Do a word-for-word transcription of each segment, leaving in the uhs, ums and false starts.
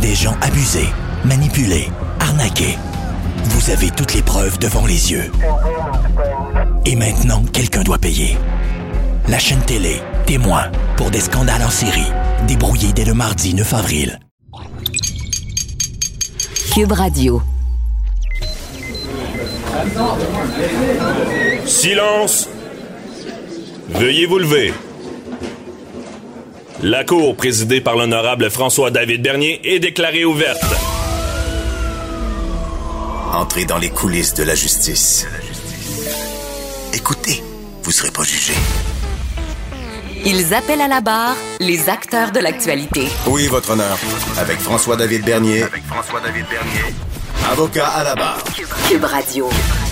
des gens abusés, manipulés, arnaqués. Vous avez toutes les preuves devant les yeux. Et maintenant, quelqu'un doit payer. La chaîne télé, témoin, pour des scandales en série, débrouillés dès le mardi neuf avril. Cube Radio. Silence! Veuillez vous lever. La cour, présidée par l'honorable François-David Bernier, est déclarée ouverte. Entrez dans les coulisses de la justice. Écoutez, vous serez pas jugé. Ils appellent à la barre les acteurs de l'actualité. Oui, votre honneur. Avec François-David Bernier. Avec François-David Bernier. Avocat à la barre. Cube Radio.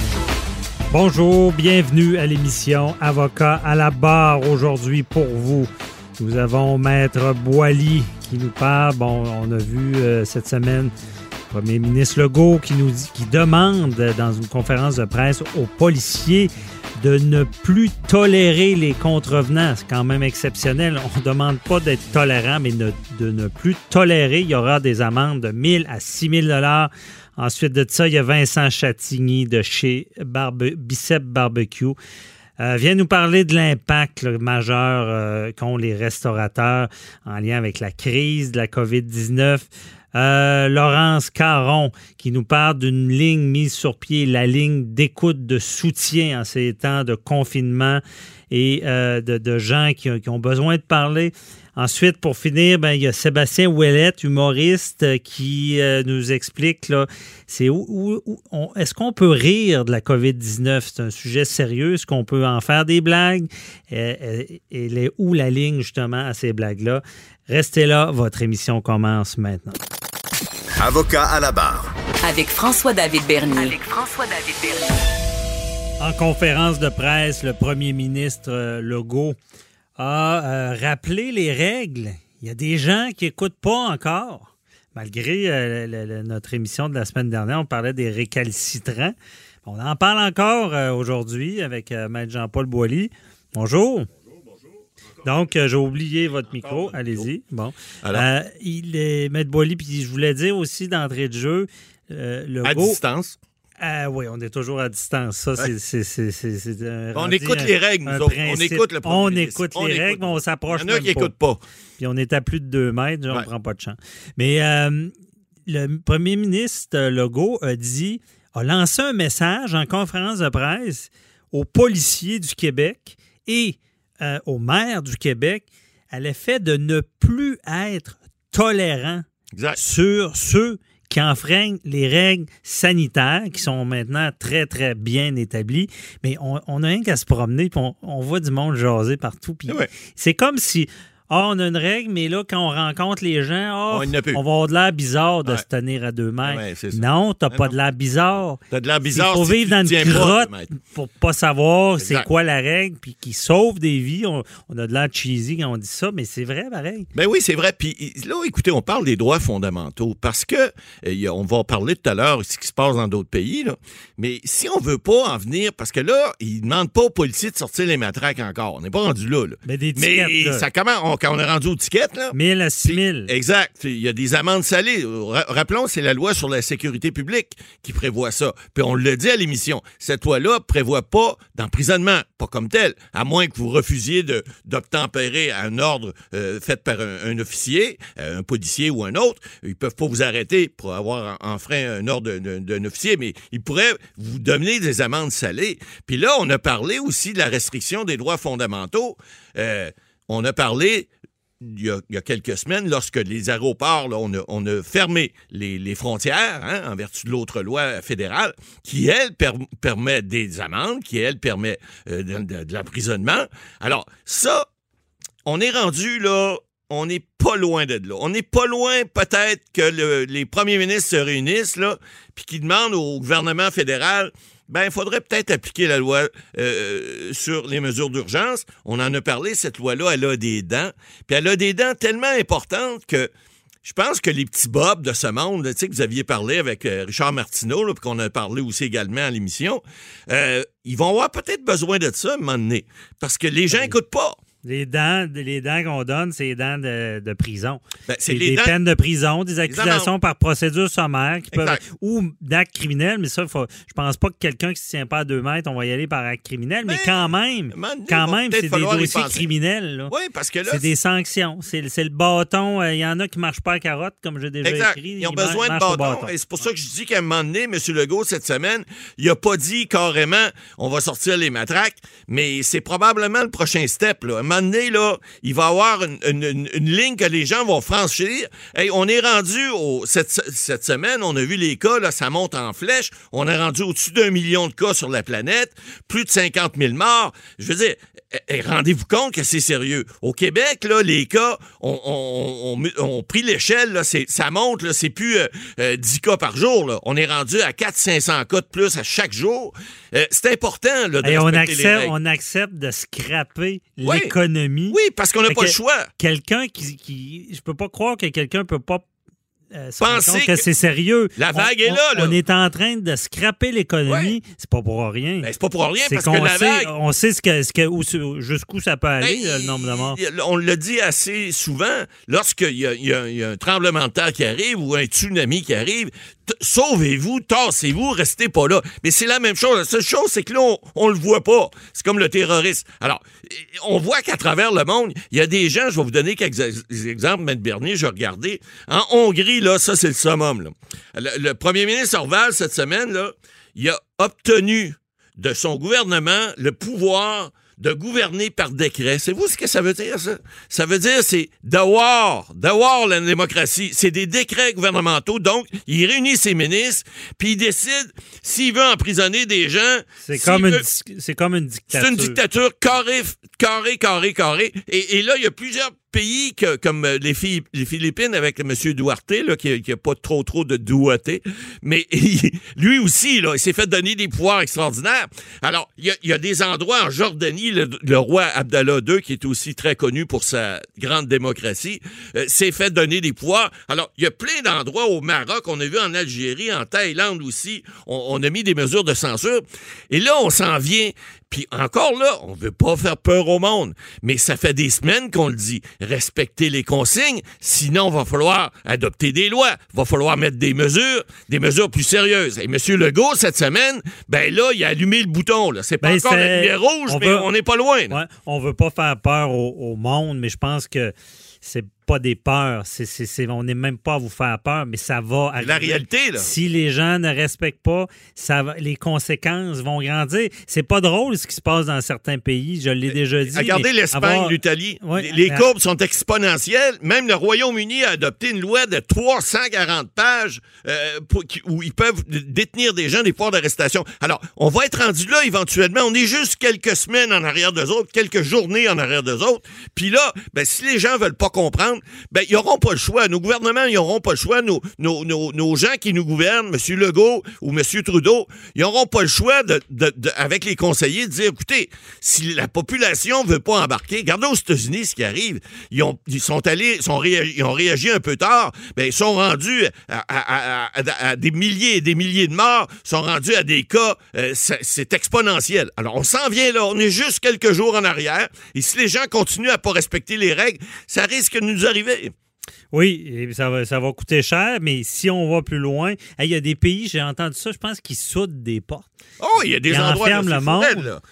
Bonjour, bienvenue à l'émission Avocat à la barre. Aujourd'hui pour vous, nous avons Maître Boily qui nous parle. Bon, on a vu euh, cette semaine le premier ministre Legault qui nous dit, qui demande dans une conférence de presse aux policiers de ne plus tolérer les contrevenants. C'est quand même exceptionnel. On ne demande pas d'être tolérant, mais de, de ne plus tolérer. Il y aura des amendes de mille à six mille dollars. Ensuite de ça, il y a Vincent Chatigny de chez Barbe- Bicep Barbecue. Euh, vient nous parler de l'impact là, majeur euh, qu'ont les restaurateurs en lien avec la crise de la covid dix-neuf. Euh, Laurence Caron qui nous parle d'une ligne mise sur pied, la ligne d'écoute de soutien en ces temps de confinement et euh, de, de gens qui, qui ont besoin de parler. Ensuite, pour finir, ben, il y a Sébastien Ouellette, humoriste, qui euh, nous explique, là, c'est où, où, où on, est-ce qu'on peut rire de la covid dix-neuf? C'est un sujet sérieux. Est-ce qu'on peut en faire des blagues? Et, et, et où la ligne, justement, à ces blagues-là? Restez là, votre émission commence maintenant. Avocat à la barre. Avec François-David Bernier. Avec François-David Bernier. En conférence de presse, le premier ministre euh, Legault a euh, rappelé les règles. Il y a des gens qui n'écoutent pas encore. Malgré euh, le, le, notre émission de la semaine dernière, on parlait des récalcitrants. On en parle encore euh, aujourd'hui avec euh, Maître Jean-Paul Boily. Bonjour. Donc, euh, j'ai oublié votre micro. Allez-y. Bon. Euh, il est Maître Boily, puis je voulais dire aussi d'entrée de jeu, euh, Legault... À distance. Ah oui, on est toujours à distance. Ça, c'est, c'est, c'est, c'est, c'est un, on écoute un, les règles, nous autres. On écoute le premier On ministre. écoute on les écoute. règles, mais on s'approche même pas. Il y en a qui n'écoutent pas. Puis on est à plus de deux mètres, genre, ouais. On ne prend pas de champ. Mais euh, le premier ministre Legault a dit, a lancé un message en conférence de presse aux policiers du Québec et euh, aux maires du Québec à l'effet de ne plus être tolérants exact. sur ceux qui enfreignent les règles sanitaires qui sont maintenant très, très bien établies. Mais on, on a rien qu'à se promener, puis on, on voit du monde jaser partout. Puis ouais. C'est comme si, ah, oh, on a une règle, mais là, quand on rencontre les gens, oh, on, on va avoir de l'air bizarre de ouais. se tenir à deux mètres. Ouais, non, t'as mais pas non. de l'air bizarre. T'as de l'air bizarre. Il faut si vivre dans une grotte pour pas savoir exact. c'est quoi la règle, puis qui sauve des vies. On, on a de l'air cheesy quand on dit ça, mais c'est vrai, pareil. Ben oui, c'est vrai. Puis là, écoutez, on parle des droits fondamentaux parce que, euh, on va en parler tout à l'heure, ce qui se passe dans d'autres pays, là. Mais si on veut pas en venir, parce que là, ils demandent pas aux policiers de sortir les matraques encore. On n'est pas rendu là. là. Mais des tickets, mais là. Ça commence, on, quand on est rendu aux tickets, là, mille à six mille. Exact. Il y a des amendes salées. Rappelons, c'est la loi sur la sécurité publique qui prévoit ça. Puis on le dit à l'émission. Cette loi-là prévoit pas d'emprisonnement, pas comme tel, à moins que vous refusiez de, d'obtempérer à un ordre euh, fait par un, un officier, un policier ou un autre. Ils peuvent pas vous arrêter pour avoir enfreint un ordre d'un, d'un officier, mais ils pourraient vous donner des amendes salées. Puis là, on a parlé aussi de la restriction des droits fondamentaux. Euh, on a parlé Il y, a, il y a quelques semaines, lorsque les aéroports, là, on, a, on a fermé les, les frontières, hein, en vertu de l'autre loi fédérale, qui, elle, per, permet des amendes, qui, elle, permet euh, de, de, de l'emprisonnement. Alors, ça, on est rendu, là, on n'est pas loin de là. On n'est pas loin, peut-être, que le, les premiers ministres se réunissent, là, puis qu'ils demandent au gouvernement fédéral... Ben, il faudrait peut-être appliquer la loi euh, sur les mesures d'urgence. On en a parlé, cette loi-là, elle a des dents. Puis elle a des dents tellement importantes que je pense que les petits bobs de ce monde, tu sais, que vous aviez parlé avec euh, Richard Martineau, là, puis qu'on a parlé aussi également à l'émission, euh, ils vont avoir peut-être besoin de ça à un moment donné. Parce que les gens n'écoutent pas. Les dents, les dents qu'on donne, c'est les dents de, de prison. Ben, c'est c'est les des dents... peines de prison, des accusations par procédure sommaire qui peuvent, ou d'actes criminels, mais ça, faut, je pense pas que quelqu'un qui se tient pas à deux mètres, on va y aller par acte criminel, mais, mais quand même, quand même, c'est des dossiers criminels. Là. Oui, parce que là... C'est des sanctions. C'est, c'est le bâton. Il euh, y en a qui marchent pas à carotte, comme j'ai déjà exact. écrit. Ils ont ils besoin de bâton, bâton. Et c'est pour ça que je dis qu'à un moment donné, M. Legault, cette semaine, il a pas dit carrément, on va sortir les matraques, mais c'est probablement le prochain step. Là. À un moment donné, là, il va y avoir une, une, une ligne que les gens vont franchir. Hey, on est rendu au, cette, cette semaine, on a vu les cas, là, ça monte en flèche. On est rendu au-dessus d'un million de cas sur la planète, plus de cinquante mille morts. Je veux dire, hey, rendez-vous compte que c'est sérieux. Au Québec, là, les cas ont on, on, on, on pris l'échelle, là, c'est, ça monte, là, c'est plus euh, euh, dix cas par jour. Là. On est rendu à quatre cents à cinq cents cas de plus à chaque jour. Euh, c'est important là, de hey, respecter on accepte, les règles. On accepte de scraper oui. l'économie. Oui, parce qu'on n'a pas que, le choix. Quelqu'un qui, qui... Je peux pas croire que quelqu'un peut pas Euh, penser que, que c'est sérieux. La vague on, est là, là. On est en train de scraper l'économie. Ouais. C'est pas pour rien. Ben, c'est pas pour rien c'est parce que la sait, vague... On sait ce que, ce que, où, jusqu'où ça peut aller, ben, là, le nombre de morts. On le dit assez souvent, lorsqu'il y a, il y a, il y a un tremblement de terre qui arrive ou un tsunami qui arrive, t- sauvez-vous, tassez-vous, restez pas là. Mais c'est la même chose. La seule chose, c'est que là, on, on le voit pas. C'est comme le terroriste. Alors, on voit qu'à travers le monde, il y a des gens, je vais vous donner quelques exemples, M. Bernier, je vais regarder. En Hongrie, là, ça, c'est le summum. Là. Le, le premier ministre Orval, cette semaine, là, il a obtenu de son gouvernement le pouvoir de gouverner par décret. Savez-vous ce que ça veut dire, ça? Ça veut dire, c'est d'avoir, d'avoir la démocratie. C'est des décrets gouvernementaux. Donc, il réunit ses ministres, puis il décide s'il veut emprisonner des gens. C'est, comme, veut... une, c'est comme une dictature. C'est une dictature carré, carré, carré, carré. Et, et là, il y a plusieurs pays que, comme les, filles, les Philippines avec M. Duarte, là, qui n'a pas trop trop de douaté, mais il, lui aussi, là, il s'est fait donner des pouvoirs extraordinaires. Alors, il y, y a des endroits en Jordanie, le, le roi Abdallah deux, qui est aussi très connu pour sa grande démocratie, euh, s'est fait donner des pouvoirs. Alors, il y a plein d'endroits au Maroc, on a vu en Algérie, en Thaïlande aussi, on, on a mis des mesures de censure. Et là, on s'en vient. Puis encore là, on veut pas faire peur au monde, mais ça fait des semaines qu'on le dit. Respectez les consignes, sinon il va falloir adopter des lois, il va falloir mettre des mesures, des mesures plus sérieuses. Et M. Legault, cette semaine, ben là, il a allumé le bouton. Là. C'est pas ben encore c'est... la lumière rouge, on mais veut... on n'est pas loin. Ouais, on veut pas faire peur au, au monde, mais je pense que c'est pas des peurs. C'est, c'est, c'est, on n'est même pas à vous faire peur, mais ça va arriver. La réalité, là. Si les gens ne respectent pas, ça va, les conséquences vont grandir. C'est pas drôle ce qui se passe dans certains pays, je l'ai déjà dit. Regardez l'Espagne, avoir... l'Italie. Ouais, les les la... courbes sont exponentielles. Même le Royaume-Uni a adopté une loi de trois cent quarante pages euh, pour, où ils peuvent détenir des gens des pouvoirs d'arrestation. Alors, on va être rendu là éventuellement. On est juste quelques semaines en arrière d'eux autres, quelques journées en arrière d'eux autres. Puis là, ben, si les gens veulent pas comprendre, ben, ils n'auront pas le choix. Nos gouvernements, ils n'auront pas le choix. Nos, nos, nos, nos gens qui nous gouvernent, M. Legault ou M. Trudeau, ils n'auront pas le choix, de, de, de, avec les conseillers, de dire, écoutez, si la population ne veut pas embarquer, regardez aux États-Unis ce qui arrive. Ils, ont, ils sont allés, sont réagi, ils ont réagi un peu tard, ben, ils sont rendus à, à, à, à, à des milliers et des milliers de morts, sont rendus à des cas, euh, c'est, c'est exponentiel. Alors, on s'en vient là, on est juste quelques jours en arrière, et si les gens continuent à ne pas respecter les règles, ça risque de nous arriver. Oui, ça va, ça va coûter cher, mais si on va plus loin, il y a des pays, j'ai entendu ça, je pense, qui soudent des portes. Oh, il y a des ils endroits enferment le monde. Fourette, là.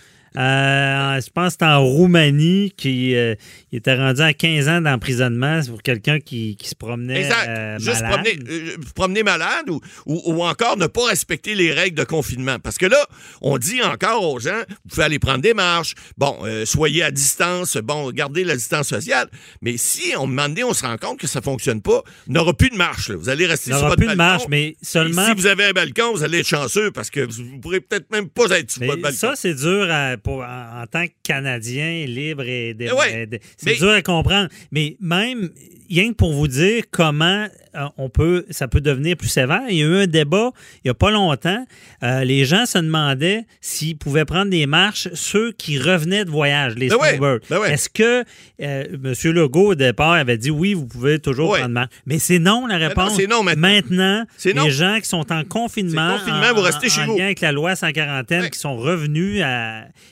Euh, je pense que c'est en Roumanie qui euh, il était rendu à quinze ans d'emprisonnement pour quelqu'un qui, qui se promenait exact. Euh, Juste malade. promener, euh, promener malade ou, ou, ou encore ne pas respecter les règles de confinement. Parce que là, on dit encore aux gens, vous pouvez aller prendre des marches, bon, euh, soyez à distance, bon, gardez la distance sociale. Mais si, on moment donné, on se rend compte que ça ne fonctionne pas, il n'y aura plus de marche. Là. Vous allez rester sur votre plus balcon. De marche, mais seulement... Et si vous avez un balcon, vous allez être chanceux parce que vous ne pourrez peut-être même pas être sur mais votre balcon. Ça, c'est dur à... Pour, en, en tant que Canadien libre et dé- ouais, dé- c'est mais... dur à comprendre. Mais même, rien que pour vous dire comment euh, on peut, ça peut devenir plus sévère, il y a eu un débat il n'y a pas longtemps. Euh, les gens se demandaient s'ils pouvaient prendre des marches, ceux qui revenaient de voyage, les ben snowbirds. Ouais, ben ouais. Est-ce que euh, M. Legault, au départ, avait dit oui, vous pouvez toujours ouais. prendre marche? Mais c'est non, la réponse. Non, c'est non maintenant. Maintenant, c'est non. les gens qui sont en confinement, confinement en, vous restez en, chez en vous. lien avec la loi cent quarantaine, ouais. qui sont revenus à... Ils,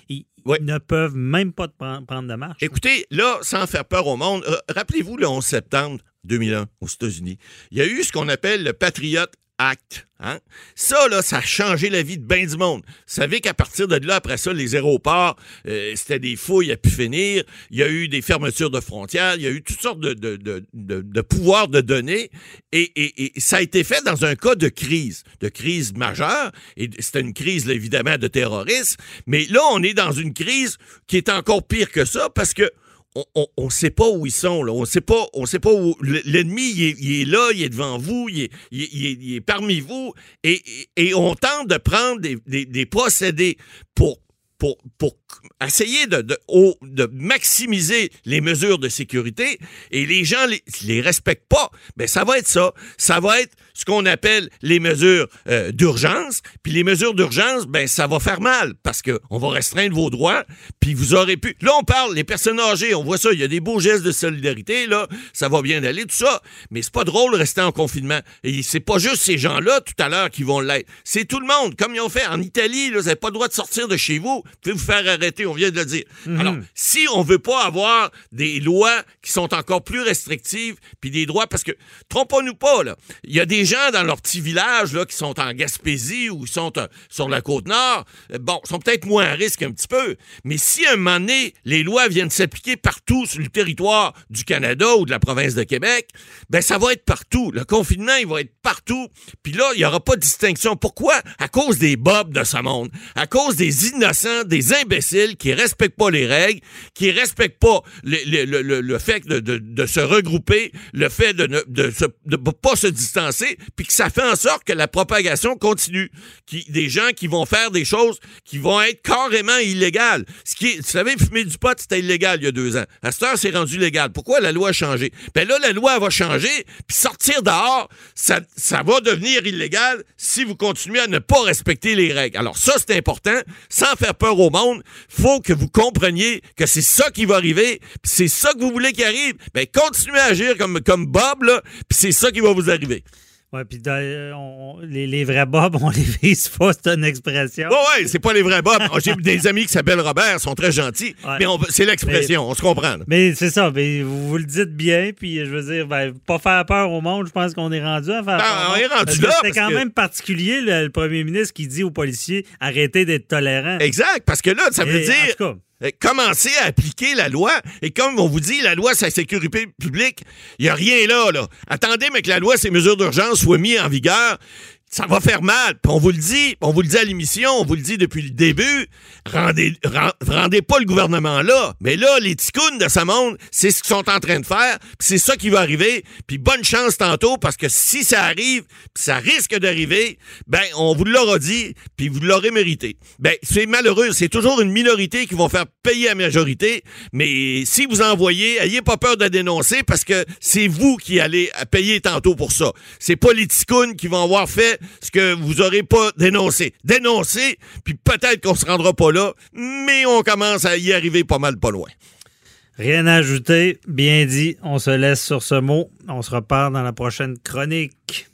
oui. ne peuvent même pas prendre, prendre de marche. Écoutez, là, sans faire peur au monde, euh, rappelez-vous le onze septembre deux mille un aux États-Unis. Il y a eu ce qu'on appelle le Patriot Act. Hein? Ça, là, ça a changé la vie de bien du monde. Vous savez qu'à partir de là, après ça, les aéroports, euh, c'était des fouilles à pu finir. Il y a eu des fermetures de frontières. Il y a eu toutes sortes de, de, de, de, de pouvoirs de données. Et, et, et ça a été fait dans un cas de crise, de crise majeure. Et c'était une crise, là, évidemment, de terrorisme. Mais là, on est dans une crise qui est encore pire que ça parce que on ne sait pas où ils sont. Là. On sait pas, on sait pas où. L'ennemi, il est, il est là, il est devant vous, il est, il est, il est, il est parmi vous. Et, et, et on tente de prendre des, des, des procédés pour, pour, pour essayer de, de, de maximiser les mesures de sécurité. Et les gens les, les respectent pas. Ben, ça va être ça. Ça va être ce qu'on appelle les mesures euh, d'urgence. Puis les mesures d'urgence, ben ça va faire mal parce que on va restreindre vos droits. Puis vous aurez pu... Là, on parle, les personnes âgées, on voit ça, il y a des beaux gestes de solidarité, là, ça va bien aller, tout ça. Mais c'est pas drôle de rester en confinement. Et c'est pas juste ces gens-là, tout à l'heure, qui vont l'être. C'est tout le monde, comme ils ont fait en Italie, là, vous n'avez pas le droit de sortir de chez vous. Vous pouvez vous faire arrêter, on vient de le dire. Mm-hmm. Alors, si on veut pas avoir des lois qui sont encore plus restrictives, puis des droits, parce que, trompons-nous pas, là, il y a des gens dans leur petit village là, qui sont en Gaspésie ou qui sont euh, sur la Côte-Nord, euh, bon, sont peut-être moins à risque un petit peu, mais si à un moment donné, les lois viennent s'appliquer partout sur le territoire du Canada ou de la province de Québec, ben ça va être partout. Le confinement, il va être partout. Puis là, il n'y aura pas de distinction. Pourquoi? À cause des bobs de ce monde. À cause des innocents, des imbéciles qui respectent pas les règles, qui respectent pas le, le, le, le fait de, de, de se regrouper, le fait de ne de se, de pas se distancer, puis que ça fait en sorte que la propagation continue. Qui, des gens qui vont faire des choses qui vont être carrément illégales. Ce qui est, vous savez, fumer du pot, c'était illégal il y a deux ans. À cette heure, c'est rendu légal. Pourquoi la loi a changé? Ben là, la loi va changer, puis sortir dehors, ça, ça va devenir illégal si vous continuez à ne pas respecter les règles. Alors ça, c'est important. Sans faire peur au monde, faut que vous compreniez que c'est ça qui va arriver, puis c'est ça que vous voulez qu'il arrive. Ben continuez à agir comme, comme Bob, là, puis c'est ça qui va vous arriver. Oui, puis les, les vrais bobs, on les vise pas, c'est une expression. Oui, oui, c'est pas les vrais bobs. J'ai des amis qui s'appellent Robert, sont très gentils, ouais. mais on, c'est l'expression, mais, on se comprend. Là. Mais c'est ça, mais vous, vous le dites bien, puis je veux dire, ben, pas faire peur au monde, je pense qu'on est rendu à faire ben, peur. On est rendu là. C'est quand que... même particulier, le, le premier ministre qui dit aux policiers, arrêtez d'être tolérants. Exact, parce que là, ça veut Et, dire... En tout cas, commencer à appliquer la loi. Et comme on vous dit, la loi sur la sécurité publique, il n'y a rien là, là. Attendez, mais que la loi, ces mesures d'urgence soient mises en vigueur. Ça va faire mal. Puis on vous le dit, on vous le dit à l'émission, on vous le dit depuis le début, rendez, rendez pas le gouvernement là. Mais là, les ticounes de ce monde, c'est ce qu'ils sont en train de faire, puis c'est ça qui va arriver. Puis bonne chance tantôt, parce que si ça arrive, puis ça risque d'arriver, ben on vous l'aura dit, puis vous l'aurez mérité. Ben c'est malheureux, c'est toujours une minorité qui va faire payer la majorité, mais si vous en voyez, ayez pas peur de dénoncer, parce que c'est vous qui allez payer tantôt pour ça. C'est pas les ticounes qui vont avoir fait ce que vous aurez pas dénoncé. Dénoncé, puis peut-être qu'on se rendra pas là, mais on commence à y arriver pas mal pas loin. Rien à ajouter, bien dit. On se laisse sur ce mot. On se reparle dans la prochaine chronique.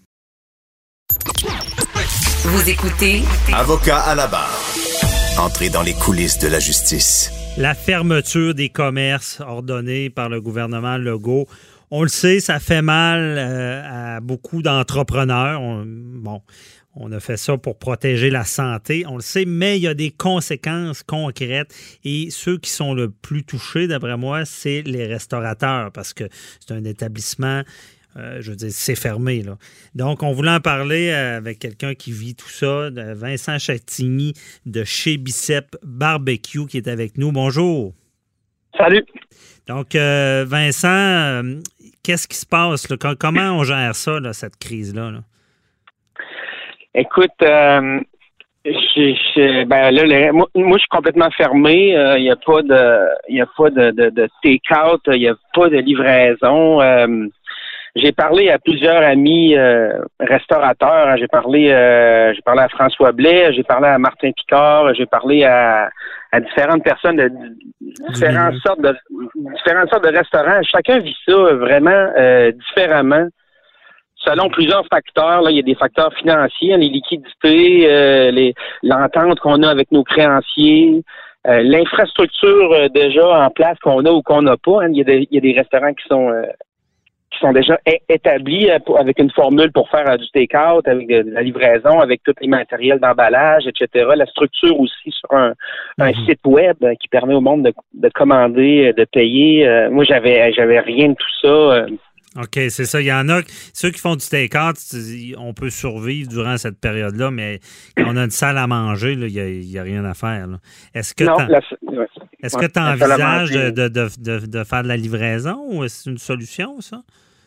Vous écoutez Avocat à la barre. Entrez dans les coulisses de la justice. La fermeture des commerces ordonnée par le gouvernement Legault. On le sait, ça fait mal euh, à beaucoup d'entrepreneurs. On, bon, on a fait ça pour protéger la santé, on le sait, mais il y a des conséquences concrètes. Et ceux qui sont le plus touchés, d'après moi, c'est les restaurateurs, parce que c'est un établissement, euh, je veux dire, c'est fermé, là. Donc, on voulait en parler avec quelqu'un qui vit tout ça, Vincent Chatigny de chez Bicep Barbecue, qui est avec nous. Bonjour. Salut. Donc, euh, Vincent, euh, qu'est-ce qui se passe? Là? Comment on gère ça, là, cette crise-là? Là? Écoute, euh, je, je, ben là, le, moi, moi, je suis complètement fermé. Il euh, n'y a pas de, il a pas de, de, de take-out, il n'y a pas de livraison. Euh, j'ai parlé à plusieurs amis euh, restaurateurs. Hein. J'ai parlé, euh, j'ai parlé à François Blais, j'ai parlé à Martin Picard, j'ai parlé à, à différentes personnes de différentes mmh. sortes de différentes sortes de restaurants. Chacun vit ça vraiment euh, différemment, selon plusieurs facteurs. Là, il y a des facteurs financiers, les liquidités, euh, les, l'entente qu'on a avec nos créanciers. euh, l'infrastructure euh, déjà en place qu'on a ou qu'on n'a pas. Hein. Il y a des, il y a des restaurants qui sont euh, qui sont déjà é- établis euh, pour, avec une formule pour faire euh, du take-out, avec de, de la livraison, avec tous les matériels d'emballage, et cetera. La structure aussi sur un, un Mhm. site web euh, qui permet au monde de, de commander, euh, de payer. Euh, moi, j'avais j'avais rien de tout ça. euh, OK, c'est ça. Il y en a, ceux qui font du take-out, on peut survivre durant cette période-là, mais quand on a une salle à manger, il n'y a, y a rien à faire. Là. Est-ce que non, t'en- la, ouais. est-ce Ouais, que tu la salle à envisages manger. de, de, de, de faire de la livraison ou c'est une solution, ça?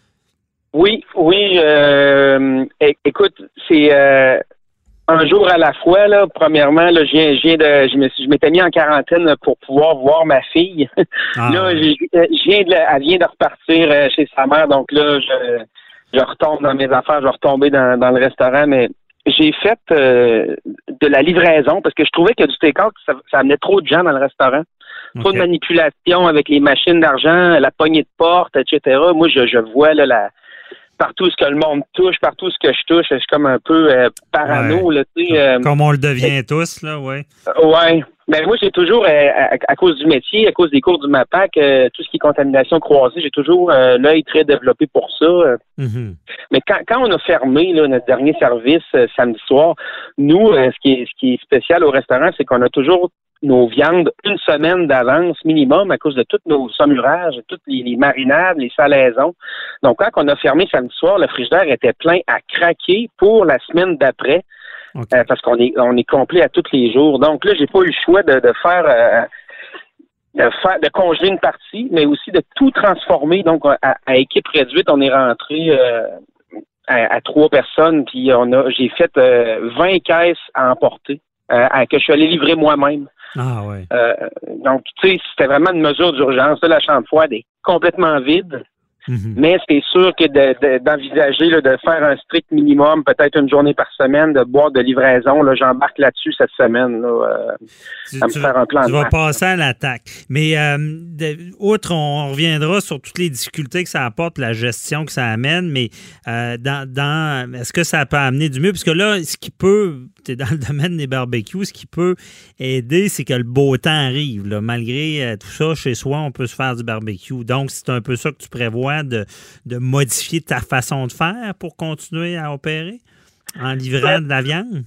Oui, oui. Euh, é- écoute, c'est euh, un jour à la fois. Là, premièrement, là, je viens, je viens de, je, me suis- je m'étais mis en quarantaine pour pouvoir voir ma fille. Ah, là, je, je viens de, la- elle vient de repartir euh, chez sa mère, donc là, je, je retombe dans mes affaires, je vais retomber dans, dans le restaurant, mais j'ai fait euh, de la livraison parce que je trouvais que du take-out, ça, ça amenait trop de gens dans le restaurant. Trop OK. de manipulation avec les machines d'argent, la poignée de porte, et cetera. Moi, je, je vois là, la partout ce que le monde touche, partout ce que je touche, je suis comme un peu euh, parano, Ouais. là, tu sais. euh, Comme on le devient tous, là, oui. ouais. Mais moi, j'ai toujours, euh, à, à cause du métier, à cause des cours du MAPAC, euh, tout ce qui est contamination croisée, j'ai toujours euh, l'œil très développé pour ça. euh. Mhm. Mais quand, quand on a fermé là, notre dernier service euh, samedi soir, nous, euh, ce qui est, ce qui est spécial au restaurant, c'est qu'on a toujours nos viandes une semaine d'avance minimum à cause de tous nos saumurages, toutes les, les marinades, les salaisons. Donc, quand on a fermé samedi soir, le frigidaire était plein à craquer pour la semaine d'après, OK. euh, parce qu'on est on est complet à tous les jours. Donc là, j'ai pas eu le choix de, de faire euh, de faire de congeler une partie, mais aussi de tout transformer. Donc, à, à équipe réduite, on est rentré euh, à, à trois personnes, puis on a j'ai fait euh, vingt caisses à emporter, euh, à, que je suis allé livrer moi-même. Ah, ouais. Euh, donc, tu sais, c'était vraiment une mesure d'urgence. Là, la chambre froide est complètement vide, Mhm. mais c'est sûr que de, de, d'envisager là, de faire un strict minimum, peut-être une journée par semaine, de boire de livraison, là, j'embarque là-dessus cette semaine. Là, euh, Tu, à me tu- faire un plan tu de vas match. passer à l'attaque. Mais euh, de- outre, on reviendra sur toutes les difficultés que ça apporte, la gestion que ça amène, mais euh, dans, dans est-ce que ça peut amener du mieux? Parce que là, ce qui peut, tu es dans le domaine des barbecues, ce qui peut aider, c'est que le beau temps arrive. Là. Malgré euh, tout ça, chez soi, on peut se faire du barbecue. Donc, c'est un peu ça que tu prévois de, de modifier ta façon de faire pour continuer à opérer en livrant de la viande?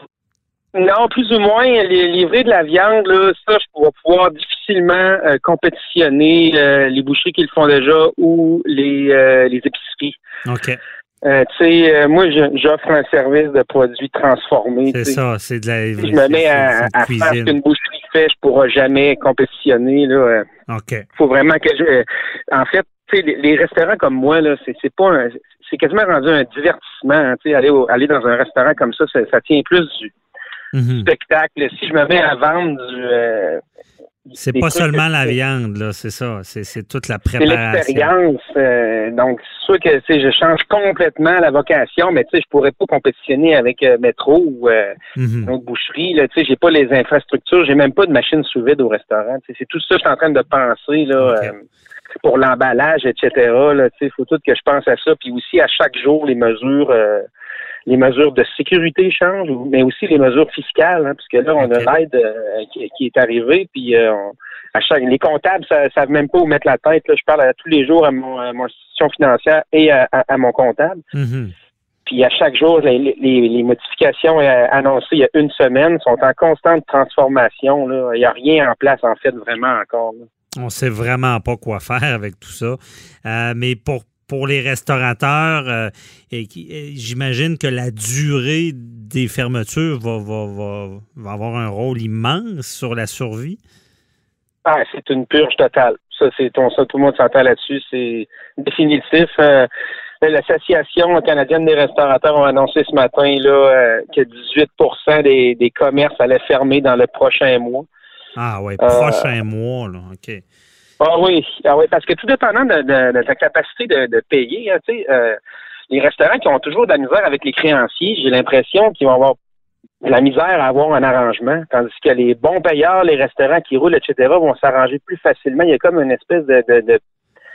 Non, plus ou moins, les, livrer de la viande, là, ça, je vais pouvoir difficilement euh, compétitionner euh, les boucheries qui le font déjà ou les, euh, les épiceries. OK. Euh, tu sais, euh, moi, je- j'offre un service de produits transformés. C'est tu sais. ça, c'est de la Si je me mets à, à faire ce qu'une boucherie fait, je pourrai jamais compétitionner. Là. Euh, OK. faut vraiment que je. euh, en fait, tu sais, les, les restaurants comme moi, là, c'est, c'est pas un. C'est quasiment rendu un divertissement. Hein, tu sais, aller, au- aller dans un restaurant comme ça, ça, ça tient plus du Mhm. spectacle. Si je me mets à vendre du. Euh, C'est des pas trucs seulement que- la viande, là, c'est ça. C'est, c'est toute la C'est préparation. l'expérience. euh, donc, c'est sûr que tu sais, je change complètement la vocation, mais tu sais, je pourrais pas compétitionner avec euh, Métro ou euh, Mhm. une autre boucherie. Là, tu sais, j'ai pas les infrastructures, j'ai même pas de machine sous vide au restaurant. Tu sais, c'est tout ça que je suis en train de penser là, OK. euh, pour l'emballage, et cetera. Là, tu sais, il faut tout que je pense à ça. Puis aussi, à chaque jour, les mesures euh, les mesures de sécurité changent, mais aussi les mesures fiscales, hein, parce que là, on OK. a l'aide euh, qui, qui est arrivée, puis euh, on- à chaque, les comptables ne savent même pas où mettre la tête. Là. Je parle à tous les jours à mon, à mon institution financière et à, à, à mon comptable. Mhm. Puis à chaque jour, les, les, les modifications euh, annoncées il y a une semaine sont en constante transformation. Là. Il n'y a rien en place, en fait, vraiment encore. Là. On sait vraiment pas quoi faire avec tout ça. Euh, mais pour Pour les restaurateurs, euh, et qui- et j'imagine que la durée des fermetures va, va, va, va avoir un rôle immense sur la survie. Ah, c'est une purge totale. Ça, c'est ton, ça, tout le monde s'entend là-dessus. C'est définitif. Euh, L'Association canadienne des restaurateurs a annoncé ce matin là, euh, que dix-huit pour cent des, des commerces allaient fermer dans le prochain mois. Ah oui, Euh, prochain mois, là, OK. Ah oui, ah oui, parce que tout dépendant de, de, de ta capacité de, de payer, hein, tu sais, euh, les restaurants qui ont toujours de la misère avec les créanciers, j'ai l'impression qu'ils vont avoir de la misère à avoir un arrangement, tandis que les bons payeurs, les restaurants qui roulent, et cetera, vont s'arranger plus facilement. Il y a comme une espèce de, de, de,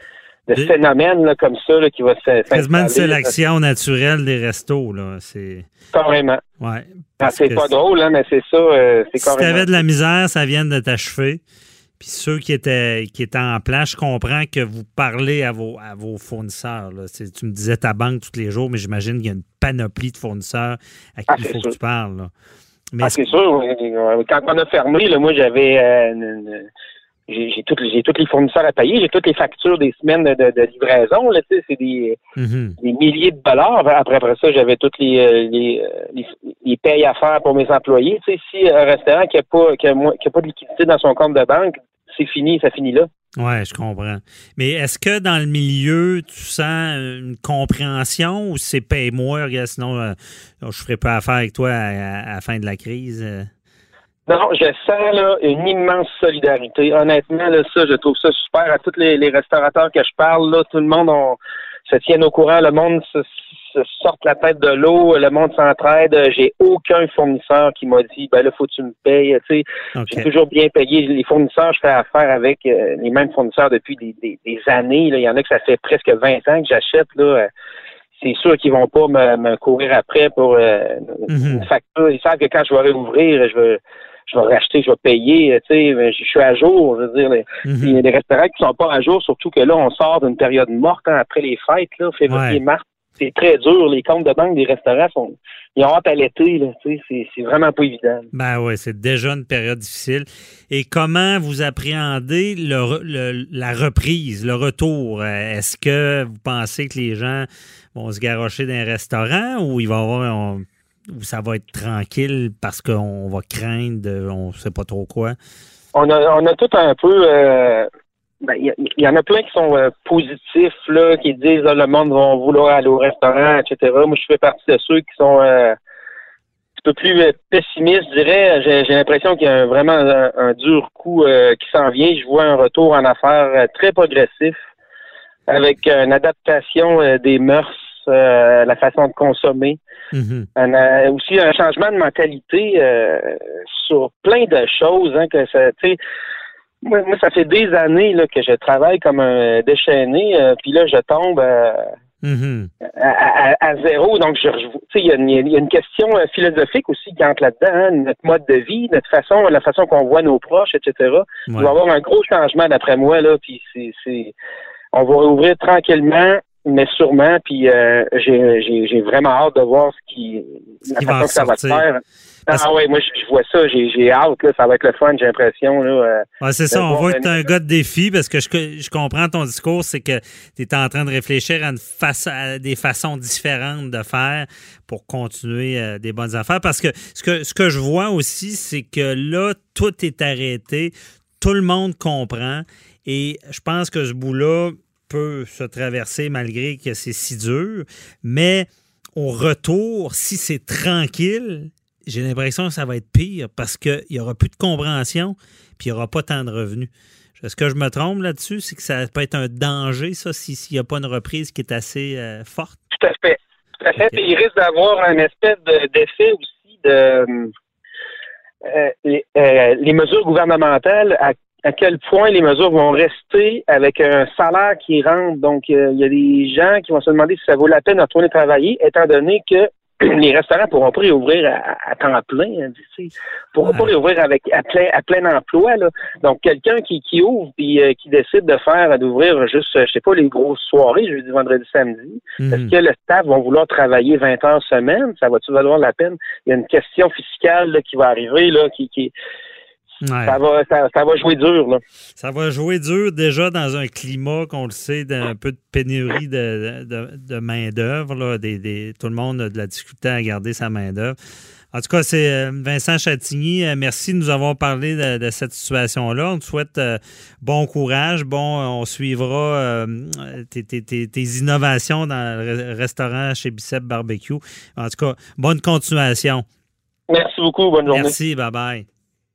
de, de phénomène là, comme ça là, qui va se quasiment une sélection là. naturelle des restos. Là. C'est... Carrément. Ouais, ah, c'est pas c'est... drôle, hein, mais c'est ça. Euh, c'est si tu avais de la misère, ça vient de t'achever. Puis ceux qui étaient, qui étaient en place, je comprends que vous parlez à vos, à vos fournisseurs. Là. C'est, tu me disais ta banque tous les jours, mais j'imagine qu'il y a une panoplie de fournisseurs à qui ah, il faut sûr. que tu parles. Là. Mais ah, c'est sûr. Quand on a fermé, là, moi, j'avais... Euh, une, une, j'ai, j'ai, toutes, j'ai tous les fournisseurs à payer. J'ai toutes les factures des semaines de, de, de livraison. Là, tu sais, c'est des, mm-hmm. des milliers de dollars. Après, après ça, j'avais toutes les, les, les, les payes à faire pour mes employés. Tu sais, si un restaurant qui n'a pas, qui a, qui a pas de liquidité dans son compte de banque, c'est fini, ça finit là. Oui, je comprends. Mais est-ce que dans le milieu, tu sens une compréhension ou c'est paye-moi, regarde, sinon euh, je ne ferai pas affaire avec toi à, à, à la fin de la crise? Euh? Non, je sens là, une immense solidarité. Honnêtement, là, ça, je trouve ça super. À tous les, les restaurateurs que je parle, là, tout le monde on, se tient au courant, le monde se, se sort la tête de l'eau, le monde s'entraide. J'ai aucun fournisseur qui m'a dit ben là, faut que tu me payes. Tu sais, okay. J'ai toujours bien payé. Les fournisseurs, je fais affaire avec euh, les mêmes fournisseurs depuis des, des, des années. Là. Il y en a que ça fait presque vingt ans que j'achète. Là. C'est sûr qu'ils vont pas me, me courir après pour euh, mm-hmm. une facture. Ils savent que quand je vais réouvrir, je vais je vais racheter, je vais payer, tu sais, je suis à jour, je veux dire, les, mm-hmm. il y a des restaurants qui sont pas à jour, surtout que là, on sort d'une période morte, hein, après les fêtes, là, février, ouais. mars, c'est très dur, les comptes de banque des restaurants sont, ils ont hâte à l'été, là, tu sais, c'est, c'est vraiment pas évident. Ben oui, c'est déjà une période difficile. Et comment vous appréhendez le, le, la reprise, le retour? Est-ce que vous pensez que les gens vont se garrocher dans un restaurant ou il va y avoir... On, ou ça va être tranquille parce qu'on va craindre, de, on ne sait pas trop quoi? On a, on a tout un peu... Il euh, ben, y, y en a plein qui sont euh, positifs, là, qui disent là, le monde va vouloir aller au restaurant, et cetera. Moi, je fais partie de ceux qui sont euh, un peu plus euh, pessimistes, je dirais. J'ai, j'ai l'impression qu'il y a vraiment un, un dur coup euh, qui s'en vient. Je vois un retour en affaires euh, très progressif avec euh, une adaptation euh, des mœurs, euh, la façon de consommer. Mm-hmm. Un, euh, aussi un changement de mentalité euh, sur plein de choses, hein, que ça, tu sais, moi, moi, ça fait des années là, que je travaille comme un déchaîné, euh, puis là, je tombe euh, mm-hmm. à, à, à zéro. Donc, je, tu sais, il y, y a une question philosophique aussi qui entre là-dedans, hein, notre mode de vie, notre façon, la façon qu'on voit nos proches, et cetera. Ouais. Il va y avoir un gros changement d'après moi, là, puis c'est, c'est, on va rouvrir tranquillement. Mais sûrement, puis euh, j'ai, j'ai, j'ai vraiment hâte de voir ce qui, la qui façon va que ça sortir. va se faire. Parce... Ah ouais, moi je, je vois ça, j'ai, j'ai hâte, là, ça va être le fun, j'ai l'impression. Là, euh, ouais, c'est ça, on voit que tu es un gars de défi, parce que je, je comprends ton discours, c'est que tu es en train de réfléchir à, une face, à des façons différentes de faire pour continuer euh, des bonnes affaires. Parce que ce que, ce que je vois aussi, c'est que là, tout est arrêté, tout le monde comprend, et je pense que ce bout-là peut se traverser malgré que c'est si dur, mais au retour, si c'est tranquille, j'ai l'impression que ça va être pire parce qu'il n'y aura plus de compréhension puis il n'y aura pas tant de revenus. Est-ce que je me trompe là-dessus? C'est que ça peut être un danger, ça, s'il n'y a pas une reprise qui est assez euh, forte? Tout à fait. Tout à fait. Okay. Il risque d'avoir un espèce de, d'effet aussi de euh, les, euh, les mesures gouvernementales à à quel point les mesures vont rester avec un salaire qui rentre. Donc, euh, il y a des gens qui vont se demander si ça vaut la peine de retourner travailler, étant donné que les restaurants ne pourront pas réouvrir à, à temps plein. Hein, ne pourront ouais. pas réouvrir avec à plein, à plein emploi. Là. Donc, quelqu'un qui, qui ouvre et euh, qui décide de faire, d'ouvrir juste, je sais pas, les grosses soirées, jeudi, vendredi, samedi, mm-hmm. est-ce que le staff va vouloir travailler vingt heures semaine? Ça va-tu valoir la peine? Il y a une question fiscale là, qui va arriver, là, qui... qui Ouais. Ça, va, ça, ça va jouer dur, là. Ça va jouer dur déjà dans un climat, qu'on le sait, d'un peu de pénurie de, de, de main-d'œuvre. Là, des, des, tout le monde a de la difficulté à garder sa main-d'œuvre. En tout cas, c'est Vincent Chatigny. Merci de nous avoir parlé de, de cette situation-là. On te souhaite euh, bon courage. Bon, on suivra euh, tes, tes, tes, tes innovations dans le restaurant chez Bicep Barbecue. En tout cas, bonne continuation. Merci beaucoup. Bonne journée. Merci. Bye-bye.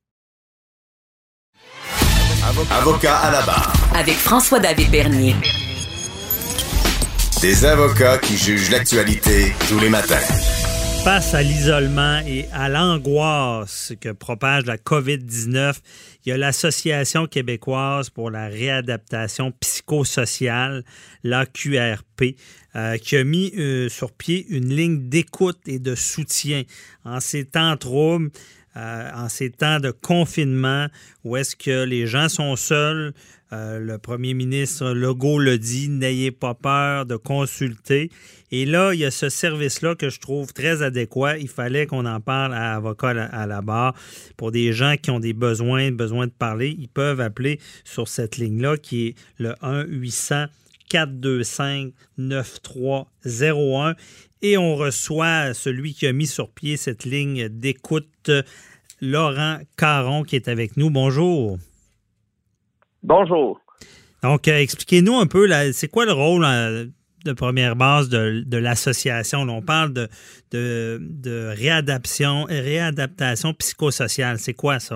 Avocat à la barre. Avec François-David Bernier. Des avocats qui jugent l'actualité tous les matins. Face à l'isolement et à l'angoisse que propage la covid dix-neuf, il y a l'Association québécoise pour la réadaptation psychosociale, l'A Q R P, euh, qui a mis euh, sur pied une ligne d'écoute et de soutien en ces temps troubles, euh, en ces temps de confinement, où est-ce que les gens sont seuls. Euh, le premier ministre Legault le dit, n'ayez pas peur de consulter. Et là, il y a ce service-là que je trouve très adéquat. Il fallait qu'on en parle à Avocats à la barre. Pour des gens qui ont des besoins, besoin de parler, ils peuvent appeler sur cette ligne-là qui est le un huit cents quatre deux cinq neuf trois zéro un. Et on reçoit celui qui a mis sur pied cette ligne d'écoute, Laurent Caron, qui est avec nous. Bonjour. Bonjour. Donc, euh, expliquez-nous un peu, là, c'est quoi le rôle euh, de première base de, de l'association? Là, on parle de, de, de réadaptation, réadaptation psychosociale. C'est quoi ça?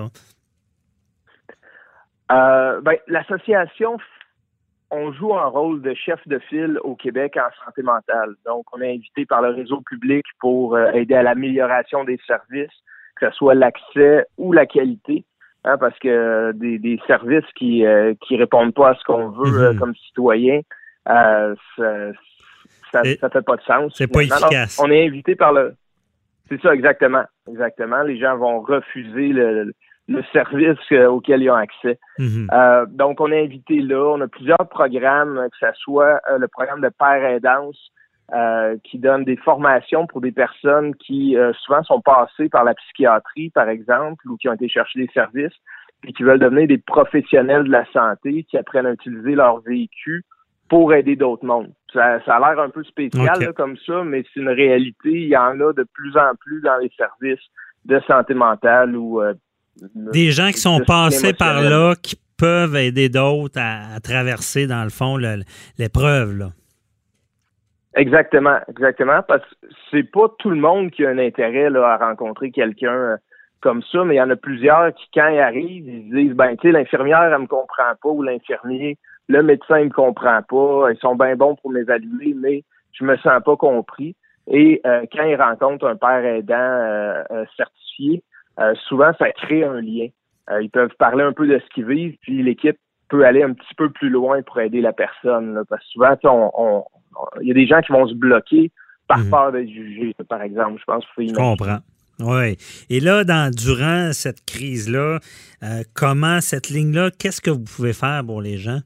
Euh, ben, l'association, on joue un rôle de chef de file au Québec en santé mentale. Donc, on est invité par le réseau public pour euh, aider à l'amélioration des services, que ce soit l'accès ou la qualité. Hein, parce que des, des services qui euh, qui répondent pas à ce qu'on veut mm-hmm. euh, comme citoyen, euh, ça, ça, ça fait pas de sens. C'est pas efficace. Alors, on est invité par le... C'est ça, exactement. Exactement. Les gens vont refuser le, le service euh, auquel ils ont accès. Mm-hmm. Euh, donc, on est invité là. On a plusieurs programmes, que ce soit euh, le programme de Père Aidance, Euh, qui donne des formations pour des personnes qui euh, souvent sont passées par la psychiatrie, par exemple, ou qui ont été chercher des services, puis qui veulent devenir des professionnels de la santé, qui apprennent à utiliser leur vécu pour aider d'autres mondes. Ça, ça a l'air un peu spécial okay. là, comme ça, mais c'est une réalité. Il y en a de plus en plus dans les services de santé mentale ou euh, des gens qui sont passés par là, qui peuvent aider d'autres à, à traverser, dans le fond, le, l'épreuve, là. Exactement, exactement, parce que c'est pas tout le monde qui a un intérêt là, à rencontrer quelqu'un euh, comme ça, mais il y en a plusieurs qui, quand ils arrivent, ils se disent, ben, tu sais, l'infirmière, elle me comprend pas, ou l'infirmier, le médecin, il me comprend pas, ils sont bien bons pour m'évaluer, mais je me sens pas compris. Et euh, quand ils rencontrent un père aidant euh, euh, certifié, euh, souvent, ça crée un lien. Euh, ils peuvent parler un peu de ce qu'ils vivent, puis l'équipe peut aller un petit peu plus loin pour aider la personne, là, parce que souvent, on, on il y a des gens qui vont se bloquer par mmh. peur d'être jugés, par exemple. Je pense qu'il faut y Je comprends. Oui. Et là, dans, durant cette crise-là, euh, comment cette ligne-là, qu'est-ce que vous pouvez faire pour les gens?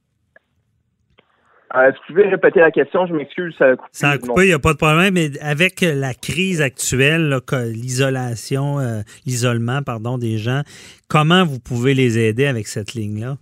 Euh, est-ce que vous pouvez répéter la question? Je m'excuse, ça a coupé. Ça a coupé, il n'y a pas de problème, mais avec la crise actuelle, là, l'isolation, euh, l'isolement, pardon, des gens, comment vous pouvez les aider avec cette ligne-là?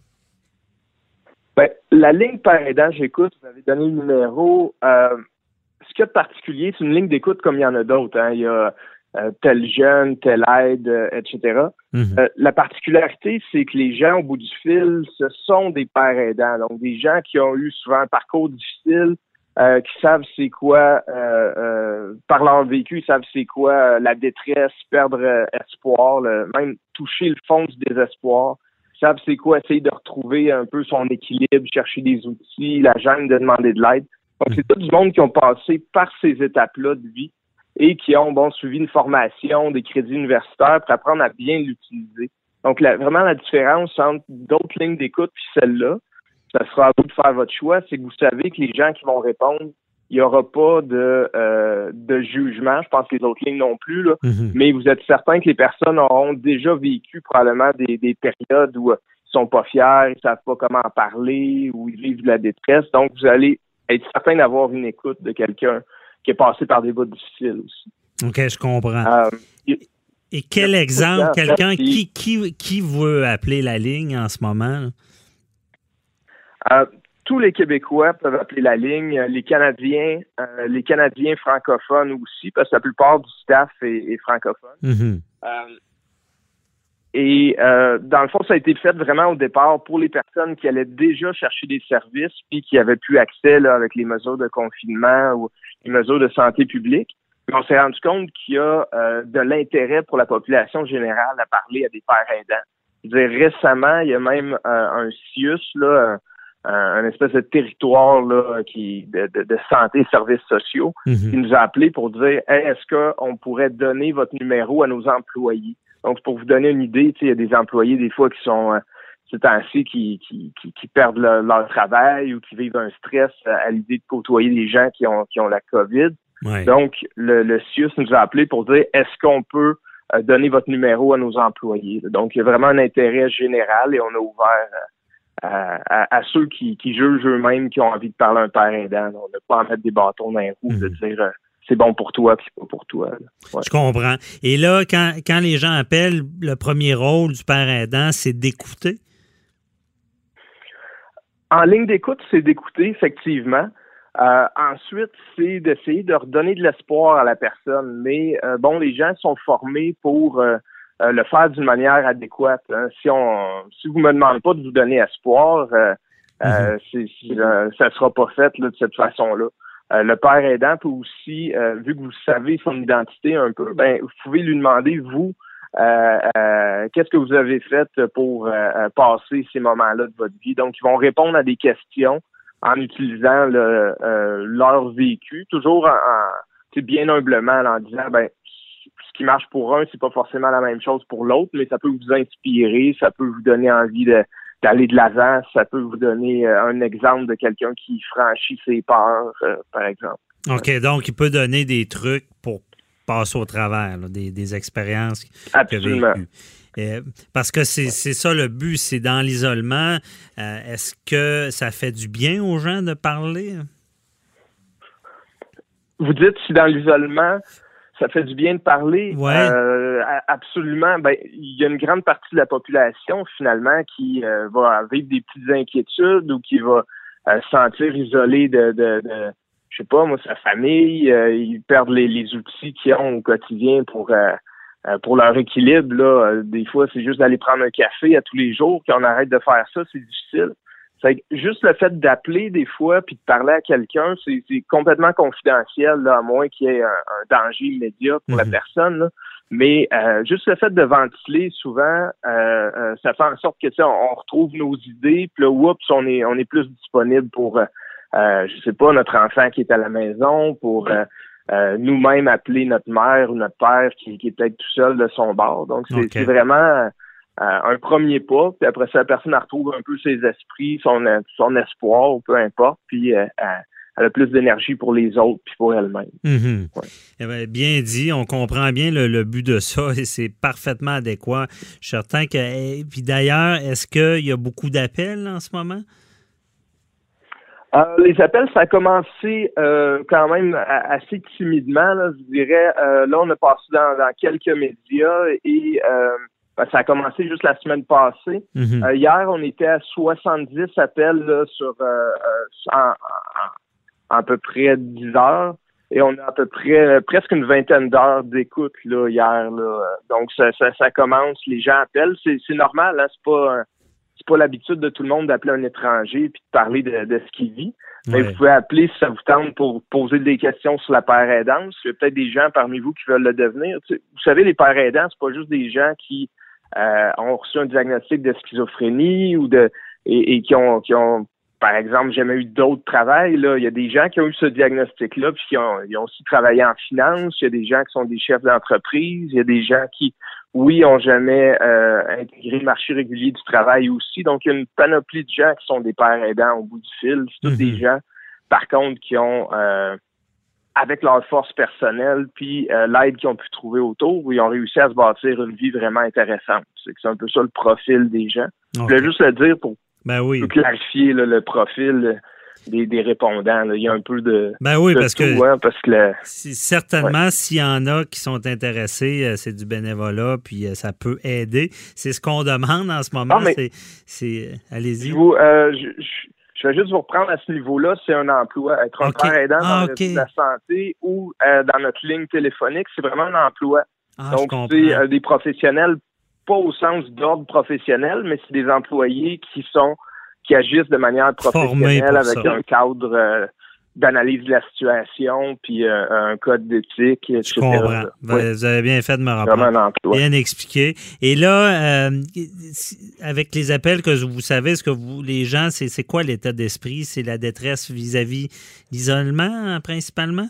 Ben, la ligne Père aidant, j'écoute, vous avez donné le numéro. Euh, ce qu'il y a de particulier, c'est une ligne d'écoute comme il y en a d'autres. Hein. Il y a euh, tel jeune, telle aide, euh, et cetera. Mm-hmm. Euh, la particularité, c'est que les gens au bout du fil, ce sont des pères aidants. Donc, des gens qui ont eu souvent un parcours difficile, euh, qui savent c'est quoi, euh, euh, par leur vécu, ils savent c'est quoi euh, la détresse, perdre euh, espoir, le, même toucher le fond du désespoir. Ils savent c'est quoi essayer de retrouver un peu son équilibre, chercher des outils, la gêne de demander de l'aide. Donc, c'est tout du monde qui ont passé par ces étapes-là de vie et qui ont bon suivi une formation, des crédits universitaires pour apprendre à bien l'utiliser. Donc, la, vraiment, la différence entre d'autres lignes d'écoute puis celle-là, ça sera à vous de faire votre choix, c'est que vous savez que les gens qui vont répondre, il n'y aura pas de, euh, de jugement. Je pense que les autres lignes non plus, là. Mm-hmm. Mais vous êtes certain que les personnes auront déjà vécu probablement des, des périodes où ils sont pas fiers, ils savent pas comment en parler, où ils vivent de la détresse. Donc, vous allez être certain d'avoir une écoute de quelqu'un qui est passé par des bouts difficiles aussi. OK, je comprends. Euh, et, et quel exemple, quelqu'un qui, qui, qui veut appeler la ligne en ce moment? Euh, tous les Québécois peuvent appeler la ligne, les Canadiens, euh, les Canadiens francophones aussi, parce que la plupart du staff est, est francophone. Mm-hmm. Euh, et euh, dans le fond, ça a été fait vraiment au départ pour les personnes qui allaient déjà chercher des services puis qui avaient plus accès là, avec les mesures de confinement ou les mesures de santé publique. Puis on s'est rendu compte qu'il y a euh, de l'intérêt pour la population générale à parler à des pères aidants. Je veux dire, récemment, il y a même euh, un C I U S, là, un, un espèce de territoire là, qui de, de, de santé et services sociaux, mm-hmm. qui nous a appelé pour dire hey, est-ce qu'on pourrait donner votre numéro à nos employés? Donc, pour vous donner une idée, il y a des employés des fois qui sont euh, ces temps-ci qui, qui, qui, qui perdent le, leur travail ou qui vivent un stress à, à l'idée de côtoyer des gens qui ont qui ont la COVID. Ouais. Donc, le, le C I U S nous a appelé pour dire est-ce qu'on peut euh, donner votre numéro à nos employés? Donc, il y a vraiment un intérêt général et on a ouvert euh, À, à, à ceux qui, qui jugent eux-mêmes qui ont envie de parler à un père aidant. On n'a pas à mettre des bâtons dans les roues, mmh. de dire euh, c'est bon pour toi puis c'est pas pour toi. Ouais. Je comprends. Et là, quand, quand les gens appellent, le premier rôle du père aidant, c'est d'écouter? En ligne d'écoute, c'est d'écouter, effectivement. Euh, ensuite, c'est d'essayer de redonner de l'espoir à la personne. Mais euh, bon, les gens sont formés pour... Euh, Euh, le faire d'une manière adéquate. Hein. Si on, si vous me demandez pas de vous donner espoir, euh, mm-hmm. euh, c'est, c'est, euh, ça sera pas fait là, de cette façon-là. Euh, le père aidant peut aussi, euh, vu que vous savez son identité un peu, ben vous pouvez lui demander vous, euh, euh, qu'est-ce que vous avez fait pour euh, passer ces moments-là de votre vie. Donc ils vont répondre à des questions en utilisant le, euh, leur vécu, toujours en, en bien humblement en disant ben ce qui marche pour un, c'est pas forcément la même chose pour l'autre, mais ça peut vous inspirer, ça peut vous donner envie de, d'aller de l'avant, ça peut vous donner euh, un exemple de quelqu'un qui franchit ses peurs, euh, par exemple. OK, donc il peut donner des trucs pour passer au travers, là, des, des expériences qu'il a vécues. Euh, parce que c'est, c'est ça le but, c'est dans l'isolement. Euh, est-ce que ça fait du bien aux gens de parler? Vous dites si dans l'isolement... Ça fait du bien de parler. Ouais. Euh, absolument. Ben, il y a une grande partie de la population, finalement, qui euh, va vivre des petites inquiétudes ou qui va euh, se sentir isolé de, de, de je sais pas, moi, sa famille. Euh, ils perdent les, les outils qu'ils ont au quotidien pour euh, pour leur équilibre. Là, des fois, c'est juste d'aller prendre un café à tous les jours. Qu'on arrête de faire ça, c'est difficile. C'est juste le fait d'appeler des fois puis de parler à quelqu'un, c'est, c'est complètement confidentiel, là, à moins qu'il y ait un, un danger immédiat pour mm-hmm. la personne. Là. Mais euh, juste le fait de ventiler, souvent, euh, euh, ça fait en sorte que on, on retrouve nos idées, puis là, oups, on est on est plus disponible pour, euh, je sais pas, notre enfant qui est à la maison, pour euh, euh, nous-mêmes appeler notre mère ou notre père qui, qui est peut-être tout seul de son bord. Donc, c'est, okay. c'est vraiment... Euh, un premier pas, puis après ça, la personne retrouve un peu ses esprits, son, son espoir, ou peu importe, puis euh, elle a plus d'énergie pour les autres, puis pour elle-même. Mm-hmm. Ouais. Eh bien, bien dit, on comprend bien le, le but de ça, et c'est parfaitement adéquat. Je suis certain que... Et puis d'ailleurs, est-ce qu'il y a beaucoup d'appels en ce moment? Euh, les appels, ça a commencé euh, quand même assez timidement, là, je dirais. Euh, là, on a passé dans, dans quelques médias, et... Euh, Ben, ça a commencé juste la semaine passée. Mm-hmm. Euh, hier, on était à soixante-dix appels là, sur euh, euh, en, en, en à peu près dix heures. Et on a à peu près euh, presque une vingtaine d'heures d'écoute là, hier. Là. Donc, ça, ça, ça commence, les gens appellent. C'est, c'est normal, hein? C'est pas, c'est pas l'habitude de tout le monde d'appeler un étranger puis de parler de, de ce qu'il vit. Mais ouais. Vous pouvez appeler si ça vous tente pour poser des questions sur la père aidance. Il y a peut-être des gens parmi vous qui veulent le devenir. Tu sais, vous savez, les pères aidants, c'est pas juste des gens qui Euh, ont reçu un diagnostic de schizophrénie ou de et, et qui ont qui ont par exemple jamais eu d'autres travail là. Il y a des gens qui ont eu ce diagnostic-là puis qui ont ils ont aussi travaillé en finance. Il y a des gens qui sont des chefs d'entreprise. Il y a des gens qui oui ont jamais euh, intégré le marché régulier du travail aussi. Donc il y a une panoplie de gens qui sont des pères aidants au bout du fil. C'est tous mm-hmm. des gens par contre qui ont euh, avec leur force personnelle, puis euh, l'aide qu'ils ont pu trouver autour, où ils ont réussi à se bâtir une vie vraiment intéressante. C'est que c'est un peu ça le profil des gens. Okay. Je voulais juste le dire pour, ben oui. pour clarifier là, le profil des, des répondants. Là. Il y a un peu de Ben oui, de parce, tout, que hein, parce que le, si, certainement, ouais. s'il y en a qui sont intéressés, c'est du bénévolat, puis ça peut aider. C'est ce qu'on demande en ce moment. Ah, mais c'est, c'est... Allez-y. Je, vous, euh, je, je, Je vais juste vous reprendre à ce niveau-là, c'est un emploi. Être un okay. père aidant ah, dans okay. la santé ou euh, dans notre ligne téléphonique, c'est vraiment un emploi. Ah, Donc, c'est euh, des professionnels, pas au sens d'ordre professionnel, mais c'est des employés qui sont qui agissent de manière professionnelle avec ça. un cadre euh, d'analyse de la situation, puis euh, un code d'éthique, et cetera. Je comprends. Oui. Vous avez bien fait de me rappeler. Bien expliqué. Et là, euh, avec les appels que vous savez, est-ce que vous, les gens, c'est, c'est quoi l'état d'esprit? C'est la détresse vis-à-vis l'isolement, principalement?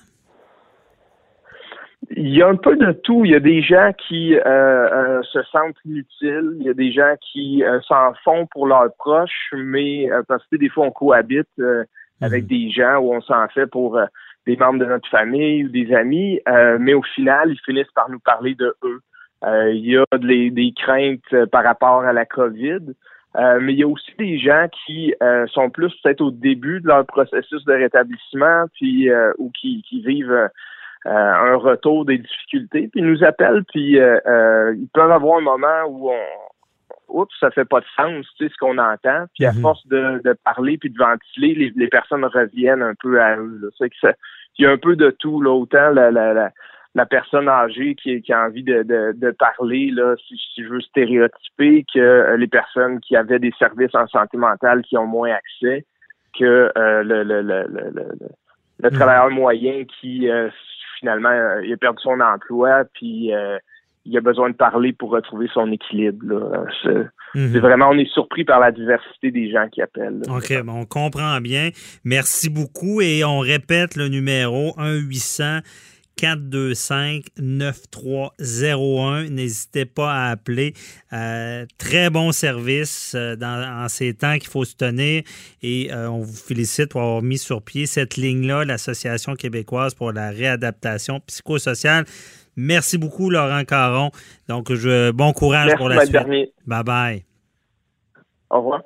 Il y a un peu de tout. Il y a des gens qui euh, euh, se sentent inutiles. Il y a des gens qui euh, s'en font pour leurs proches, mais euh, parce que des fois, on cohabite euh, mmh. avec des gens où on s'en fait pour euh, des membres de notre famille ou des amis, euh, mais au final, ils finissent par nous parler de eux. Euh, il y a des, des craintes par rapport à la COVID, euh, mais il y a aussi des gens qui euh, sont plus peut-être au début de leur processus de rétablissement, puis euh, ou qui, qui vivent euh, Euh, un retour des difficultés, puis ils nous appellent, puis euh, euh, ils peuvent avoir un moment où on oups, ça fait pas de sens, tu sais, ce qu'on entend, puis à mm-hmm. force de, de parler puis de ventiler, les, les personnes reviennent un peu à eux. Là. C'est que ça, il y a un peu de tout, là, autant la, la, la, la personne âgée qui, qui a envie de, de, de parler, là, si, si je veux stéréotyper, que euh, les personnes qui avaient des services en santé mentale qui ont moins accès, que euh, le, le, le, le, le, le mm-hmm. travailleur moyen qui euh, finalement, euh, il a perdu son emploi, puis euh, il a besoin de parler pour retrouver son équilibre. Là. C'est, mm-hmm. c'est vraiment, on est surpris par la diversité des gens qui appellent. Là. OK, bon, on comprend bien. Merci beaucoup et on répète le numéro un huit cents quatre deux cinq neuf trois zéro un. N'hésitez pas à appeler. Euh, très bon service euh, dans, en ces temps qu'il faut se tenir et euh, on vous félicite pour avoir mis sur pied cette ligne-là, l'Association québécoise pour la réadaptation psychosociale. Merci beaucoup, Laurent Caron. Donc, je, bon courage Merci, pour la suite. Dernier. Bye-bye. Au revoir.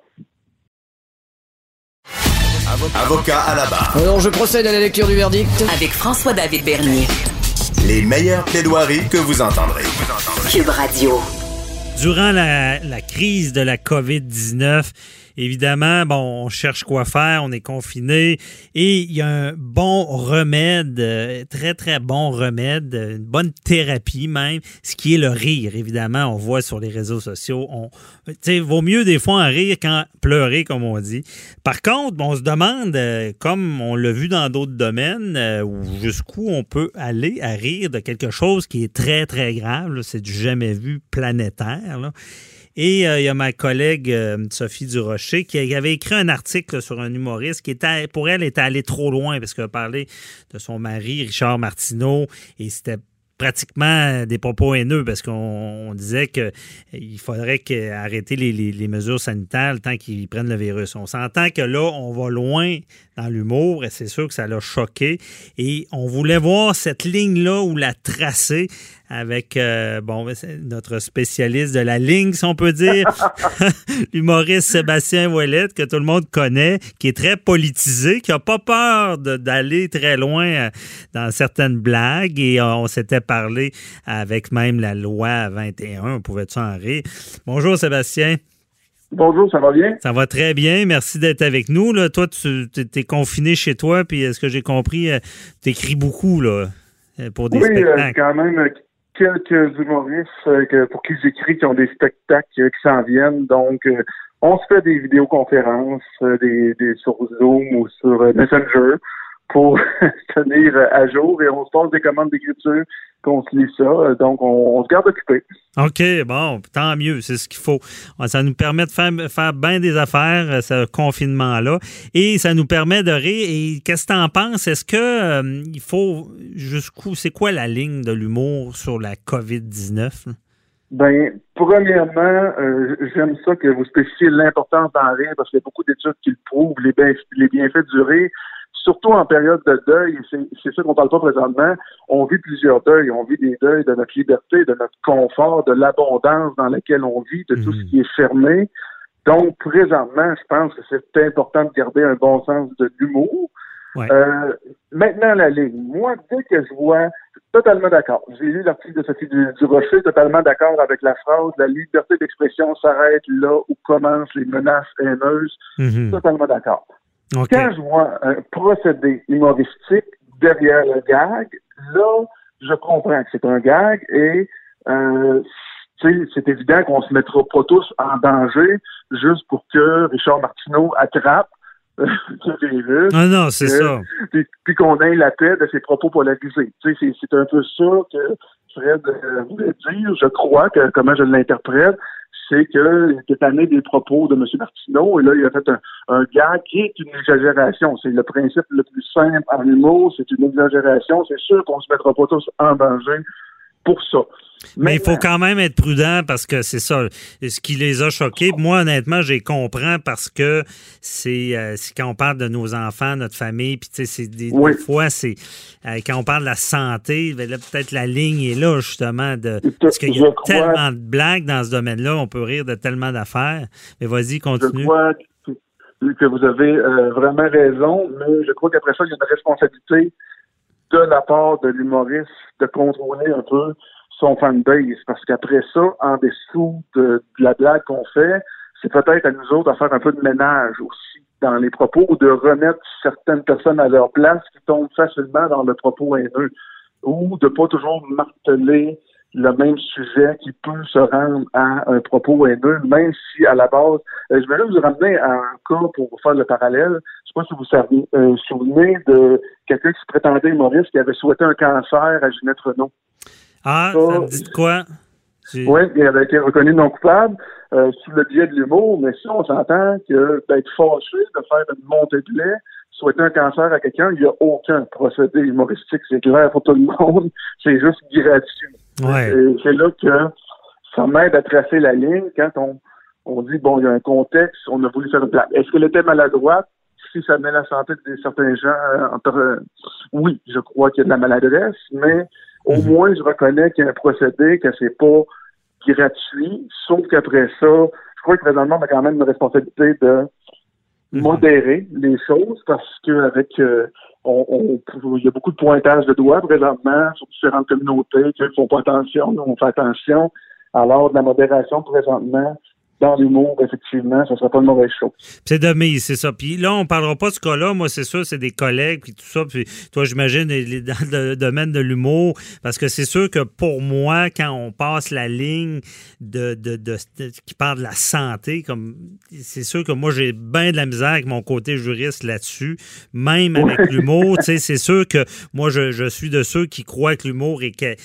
Avocat à la barre. Alors, je procède à la lecture du verdict. Avec François-David Bernier. Les meilleures plaidoiries que vous entendrez. Cube Radio. Durant la, la crise de la covid dix-neuf, évidemment, bon, on cherche quoi faire, on est confiné et il y a un bon remède, très, très bon remède, une bonne thérapie même, ce qui est le rire, évidemment. On voit sur les réseaux sociaux, on, tu sais, vaut mieux des fois en rire qu'en pleurer, comme on dit. Par contre, on se demande, comme on l'a vu dans d'autres domaines, jusqu'où on peut aller à rire de quelque chose qui est très, très grave, là, c'est du jamais vu planétaire, là. Et il euh, y a ma collègue euh, Sophie Durocher qui avait écrit un article là, sur un humoriste qui, était, pour elle, était allé trop loin parce qu'elle parlait de son mari, Richard Martineau, et c'était pratiquement des propos haineux parce qu'on on disait qu'il faudrait que, arrêter les, les, les mesures sanitaires le temps qu'ils prennent le virus. On s'entend que là, on va loin dans l'humour et c'est sûr que ça l'a choqué. Et on voulait voir cette ligne-là où la tracer avec euh, bon notre spécialiste de la ligne, si on peut dire, l'humoriste Sébastien Ouellette, que tout le monde connaît, qui est très politisé, qui n'a pas peur de, d'aller très loin euh, dans certaines blagues. Et euh, on s'était parlé avec même la loi vingt et un, on pouvait-tu en rire? Bonjour Sébastien. Bonjour, ça va bien? Ça va très bien, merci d'être avec nous. Là. Toi, tu es confiné chez toi, puis est-ce que j'ai compris, tu écris beaucoup là, pour des oui, spectacles? Oui, euh, quand même quelques humoristes euh, que, pour qui j'écris qui ont des spectacles euh, qui s'en viennent. Donc, euh, on se fait des vidéoconférences euh, des, des, sur Zoom ou sur euh, Messenger pour se tenir à jour et on se passe des commandes d'écriture qu'on se lit ça. Donc, on, on se garde occupé. OK, bon, tant mieux, c'est ce qu'il faut. Ça nous permet de faire, faire bien des affaires, ce confinement-là, et ça nous permet de rire. Et qu'est-ce que tu en penses? Est-ce que euh, il faut, jusqu'où, c'est quoi la ligne de l'humour sur la covid dix-neuf? Ben, premièrement, euh, j'aime ça que vous spécifiez l'importance d'en rire parce qu'il y a beaucoup d'études qui le prouvent, les, bien, les bienfaits du rire. Surtout en période de deuil, c'est, c'est ça qu'on parle pas présentement, on vit plusieurs deuils. On vit des deuils de notre liberté, de notre confort, de l'abondance dans laquelle on vit, de mmh. tout ce qui est fermé. Donc, présentement, je pense que c'est important de garder un bon sens de l'humour. Ouais. Euh, maintenant, la ligne. Moi, dès que je vois, totalement d'accord. J'ai lu l'article de Sophie Durocher, totalement d'accord avec la phrase « La liberté d'expression s'arrête là où commencent les menaces haineuses. Mmh. » Totalement d'accord. Okay. Quand je vois un procédé humoristique derrière le gag, là, je comprends que c'est un gag et euh, c'est évident qu'on se mettra pas tous en danger juste pour que Richard Martineau attrape du virus. Ah non, c'est euh, ça. Puis, puis qu'on ait la paix de ses propos polarisés. Tu sais, c'est, c'est un peu ça que Fred euh, voulait dire. Je crois que, comment je l'interprète, c'est que il était tanné des propos de M. Martineau, et là, il a fait un, un gag qui est une exagération. C'est le principe le plus simple en humour, c'est une exagération. C'est sûr qu'on se mettra pas tous en danger pour ça. Mais il faut quand même être prudent parce que c'est ça, ce qui les a choqués. Moi, honnêtement, j'ai comprends parce que c'est, euh, c'est quand on parle de nos enfants, notre famille, puis tu sais, c'est des, oui. des fois, c'est euh, quand on parle de la santé, ben là, peut-être la ligne est là, justement, de parce qu'il y a crois, tellement de blagues dans ce domaine-là, on peut rire de tellement d'affaires. Mais vas-y, continue. Je crois que, que vous avez euh, vraiment raison, mais je crois qu'après ça, il y a une responsabilité de la part de l'humoriste de contrôler un peu son fanbase, parce qu'après ça, en dessous de, de la blague qu'on fait, c'est peut-être à nous autres à faire un peu de ménage aussi dans les propos ou de remettre certaines personnes à leur place qui tombent facilement dans le propos haineux ou de pas toujours marteler le même sujet qui peut se rendre à un propos haineux, même si à la base, euh, je vais juste vous ramener à un cas pour faire le parallèle. Je sais pas si vous savez, euh, souvenez de quelqu'un qui se prétendait humoriste qui avait souhaité un cancer à Ginette Renault. Ah, ça, ça me dit de quoi? J'ai... Oui, il avait été reconnu non coupable euh, sous le biais de l'humour, mais si on s'entend que d'être fâché, de faire une montée de lait, souhaiter un cancer à quelqu'un, il n'y a aucun procédé humoristique, c'est clair pour tout le monde, c'est juste gratuit. Ouais. Et c'est là que ça m'aide à tracer la ligne quand on, on dit, bon, il y a un contexte, on a voulu faire une blague. Est-ce qu'elle était maladroite? Si ça met la santé de certains gens euh, entre... Euh, oui, je crois qu'il y a de la maladresse, mais au mm-hmm. moins, je reconnais qu'il y a un procédé, que c'est pas gratuit, sauf qu'après ça, je crois que présentement, on a quand même une responsabilité de modérer mm-hmm. les choses, parce qu'avec... Euh, on, on, il y a beaucoup de pointage de doigts présentement sur différentes communautés qui ne font pas attention, nous, on fait attention. Alors, de la modération présentement, dans l'humour, effectivement, ça ne sera pas une mauvaise chose. C'est de mise, c'est ça. Puis là, on ne parlera pas de ce cas-là. Moi, c'est sûr, c'est des collègues, puis tout ça. Puis toi, j'imagine, dans le domaine de l'humour, parce que c'est sûr que pour moi, quand on passe la ligne de, de, de, de qui parle de la santé, comme c'est sûr que moi, j'ai bien de la misère avec mon côté juriste là-dessus, même avec l'humour. Tu sais, c'est sûr que moi, je, je suis de ceux qui croient que l'humour est que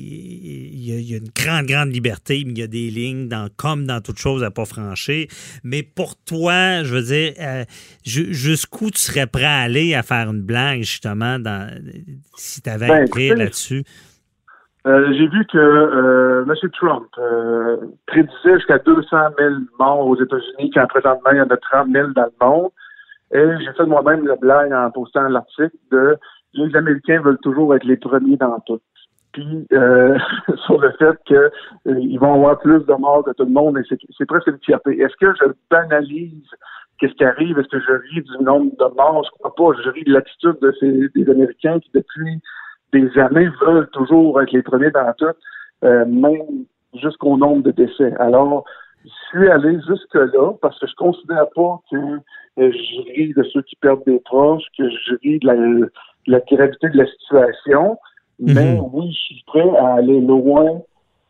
il y, y a une grande, grande liberté, mais il y a des lignes, dans, comme dans toute chose, à pas franchir. Mais pour toi, je veux dire, euh, jusqu'où tu serais prêt à aller à faire une blague, justement, dans, si tu avais ben, à écrire là-dessus? Euh, j'ai vu que euh, M. Trump euh, prédisait jusqu'à deux cent mille morts aux États-Unis, quand présentement, il y en a trente mille dans le monde. Et j'ai fait moi-même la blague en postant l'article de les Américains veulent toujours être les premiers dans tout. Puis euh, sur le fait qu'ils euh, vont avoir plus de morts que tout le monde, et c'est, c'est presque une fierté. Est-ce que je banalise qu'est-ce qui arrive? Est-ce que je ris du nombre de morts? Je crois pas. Je ris de l'attitude de ces, des Américains qui, depuis des années, veulent toujours être les premiers dans tout, euh, même jusqu'au nombre de décès. Alors, je suis allé jusque-là parce que je considère pas que euh, je ris de ceux qui perdent des proches, que je ris de la, de la gravité de la situation. Mais mm-hmm. oui, je suis prêt à aller loin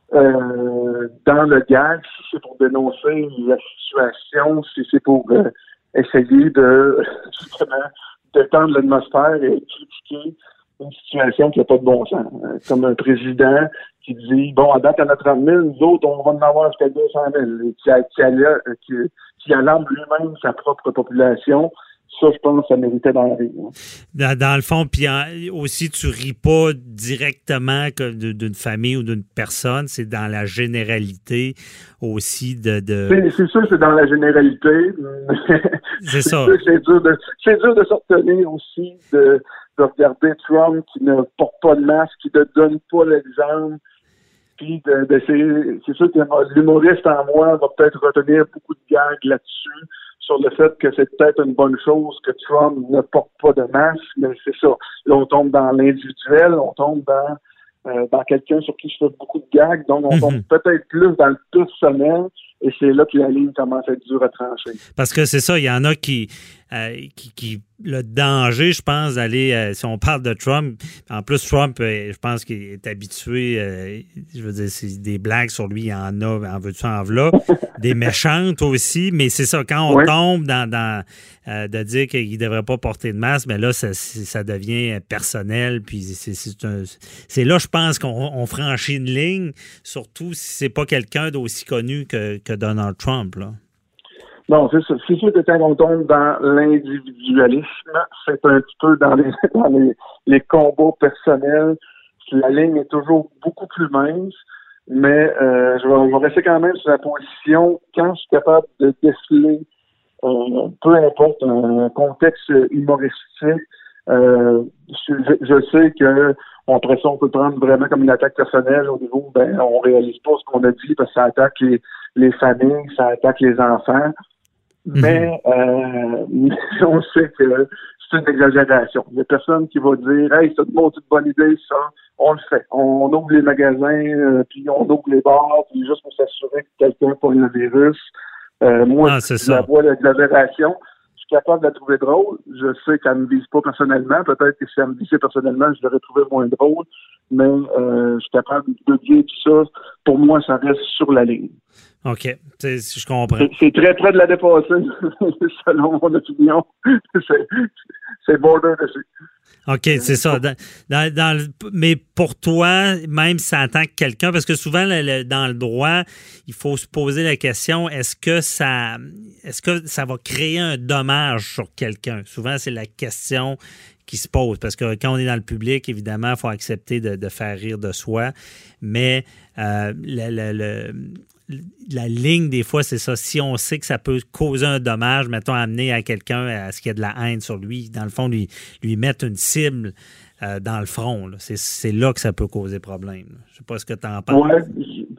euh, dans le gag, si c'est pour dénoncer la situation, si c'est pour euh, essayer de justement détendre l'atmosphère et critiquer une situation qui n'a pas de bon sens. Comme un président qui dit, bon, à date, il y en a trente mille, nous autres, on va en avoir jusqu'à deux cent mille, qui, qui, qui, qui alarme lui-même sa propre population. Ça, je pense que ça méritait d'en rire. Dans, dans le fond, puis aussi, tu ris pas directement que d'une famille ou d'une personne, c'est dans la généralité aussi de... de... C'est, c'est sûr que c'est dans la généralité, mais c'est, c'est ça. Sûr que c'est dur de, c'est dur de s'obtenir aussi de, de regarder Trump qui ne porte pas de masque, qui ne donne pas l'exemple, puis de, de c'est, c'est sûr que l'humoriste en moi va peut-être retenir beaucoup de gags là-dessus, sur le fait que c'est peut-être une bonne chose que Trump ne porte pas de masque, mais c'est ça. Là, on tombe dans l'individuel, on tombe dans, euh, dans quelqu'un sur qui je fais beaucoup de gags, donc on mm-hmm. tombe peut-être plus dans le personnel, et c'est là que la ligne commence à être dure à trancher. Parce que c'est ça, il y en a qui... euh, qui, qui le danger, je pense, d'aller, euh, si on parle de Trump, en plus Trump, euh, je pense qu'il est habitué, euh, je veux dire, c'est des blagues sur lui, il en a, en veux-tu, en v'là, des méchantes aussi, mais c'est ça, quand on oui. tombe dans, dans euh, de dire qu'il ne devrait pas porter de masque, mais là, ça, ça devient personnel, puis c'est, c'est, un, c'est là, je pense qu'on on franchit une ligne, surtout si c'est pas quelqu'un d'aussi connu que, que Donald Trump, là. Non, c'est ça. C'est sûr que quand on tombe dans l'individualisme, c'est un petit peu dans les, dans les, les combats personnels. La ligne est toujours beaucoup plus mince, mais euh, je, vais, je vais rester quand même sur la position. Quand je suis capable de déceler, euh, peu importe, un contexte humoristique, euh, je, je sais que on, après ça, on peut prendre vraiment comme une attaque personnelle au niveau, ben, on réalise pas ce qu'on a dit parce que ça attaque les, les familles, ça attaque les enfants. Mais euh, on sait que c'est une exagération. Il y a personne qui va dire « Hey, c'est une bonne idée, ça. » On le fait. On ouvre les magasins, euh, puis on ouvre les bars, puis juste pour s'assurer que quelqu'un pogne le virus. Euh, moi, ah, je la vois l'exagération. Je suis capable de la trouver drôle. Je sais qu'elle ne me vise pas personnellement. Peut-être que si elle me visait personnellement, je l'aurais trouvé moins drôle. Mais euh, je suis capable de dire tout ça. Pour moi, ça reste sur la ligne. OK. C'est, je comprends. C'est, c'est très près de la dépasser, selon mon opinion. c'est, c'est border dessus. OK, c'est ça. Dans, dans, dans le, mais pour toi, même si ça attaque quelqu'un, parce que souvent, le, le, dans le droit, il faut se poser la question, est-ce que ça est-ce que ça va créer un dommage sur quelqu'un? Souvent, c'est la question qui se pose, parce que quand on est dans le public, évidemment, il faut accepter de, de faire rire de soi, mais euh, le, le, le la ligne, des fois, c'est ça. Si on sait que ça peut causer un dommage, mettons, amener à quelqu'un à ce qu'il y a de la haine sur lui, dans le fond, lui, lui mettre une cible euh, dans le front, là. C'est, c'est là que ça peut causer problème. Je sais pas ce que tu en penses. Ouais,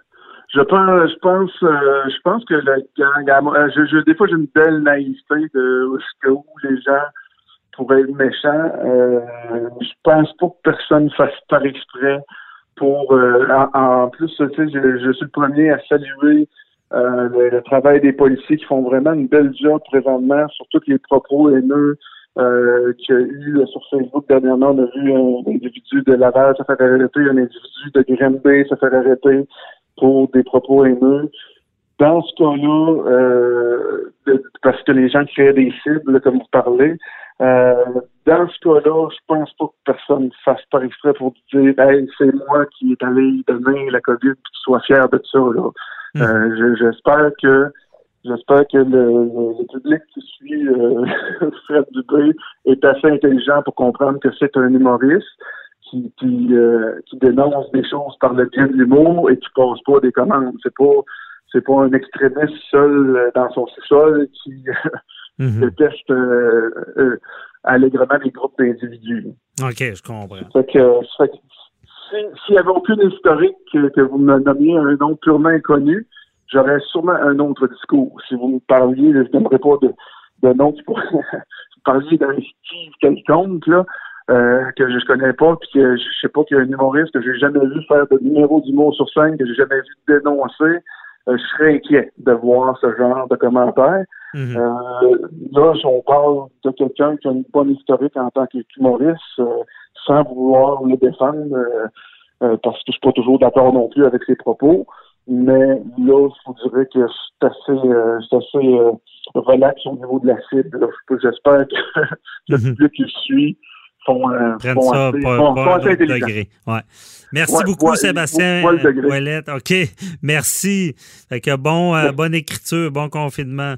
je pense, je pense, euh, je pense que le gang, je, je, des fois, j'ai une belle naïveté de où les gens pourraient être méchants. Euh, je pense pas que personne fasse par exprès. Pour euh, en, en plus, tu sais, je, je suis le premier à saluer euh, le, le travail des policiers qui font vraiment une belle job présentement sur tous les propos haineux euh, qu'il y a eu sur Facebook dernièrement. On a vu un individu de Laval se faire arrêter, un individu de Granby se faire arrêter pour des propos haineux. Dans ce cas-là, euh, de, parce que les gens créent des cibles, là, comme vous parlez, euh, dans ce cas-là, je pense pas que personne fasse par exprès pour dire « Hey, c'est moi qui est allé donner la COVID, puis tu sois fier de ça. » là. Mm. Euh, je, j'espère que j'espère que le, le, le public qui suit euh, Fred Dubé est assez intelligent pour comprendre que c'est un humoriste qui qui, euh, qui dénonce des choses par le biais de l'humour et qui pose pas des commandes. C'est pas c'est pas un extrémiste seul dans son sous-sol qui mm-hmm. déteste euh, euh, allègrement les groupes d'individus. OK, je comprends. Fait que, fait que si, s'il n'y avait aucune historique que, que vous me nommiez un nom purement inconnu, j'aurais sûrement un autre discours. Si vous me parliez, je n'aimerais pas de, de nom, si vous parliez d'un Steve quelconque, là, euh, que je ne connais pas, puis que je sais pas qu'il y a un humoriste que j'ai jamais vu faire de numéro d'humour sur scène, que j'ai jamais vu dénoncer, euh, je serais inquiet de voir ce genre de commentaires. Mm-hmm. Euh, là, on parle de quelqu'un qui a une bonne historique en tant qu'humoriste, euh, sans vouloir le défendre, euh, euh, parce que je suis pas toujours d'accord non plus avec ses propos. Mais là, je vous dirais que c'est assez, euh, c'est assez euh, relax au niveau de la cible. Là. J'espère que le mm-hmm. public qui suit font, euh, prennent font ça assez, pas, font, pas font assez degré. Ouais. Merci ouais, beaucoup, ouais, Sébastien Ouellette. OK, merci. Fait que bon, euh, bonne écriture, bon confinement.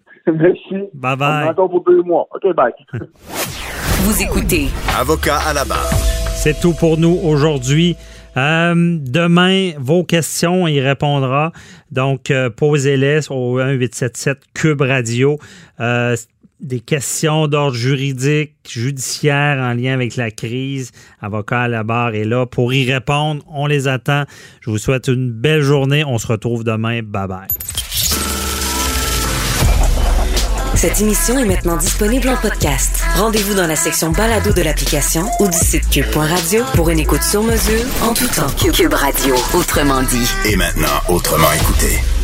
Merci. Bye bye. On encore pour deux mois. OK, bye. Vous écoutez Avocat à la barre. C'est tout pour nous aujourd'hui. Euh, demain, vos questions, on y répondra. Donc, euh, posez-les au un huit sept sept Cube Radio. Euh, des questions d'ordre juridique, judiciaire en lien avec la crise. Avocat à la barre est là pour y répondre. On les attend. Je vous souhaite une belle journée. On se retrouve demain. Bye bye. Cette émission est maintenant disponible en podcast. Rendez-vous dans la section balado de l'application ou du site cube point radio pour une écoute sur mesure en tout temps. Cube Radio, autrement dit. Et maintenant, autrement écouté.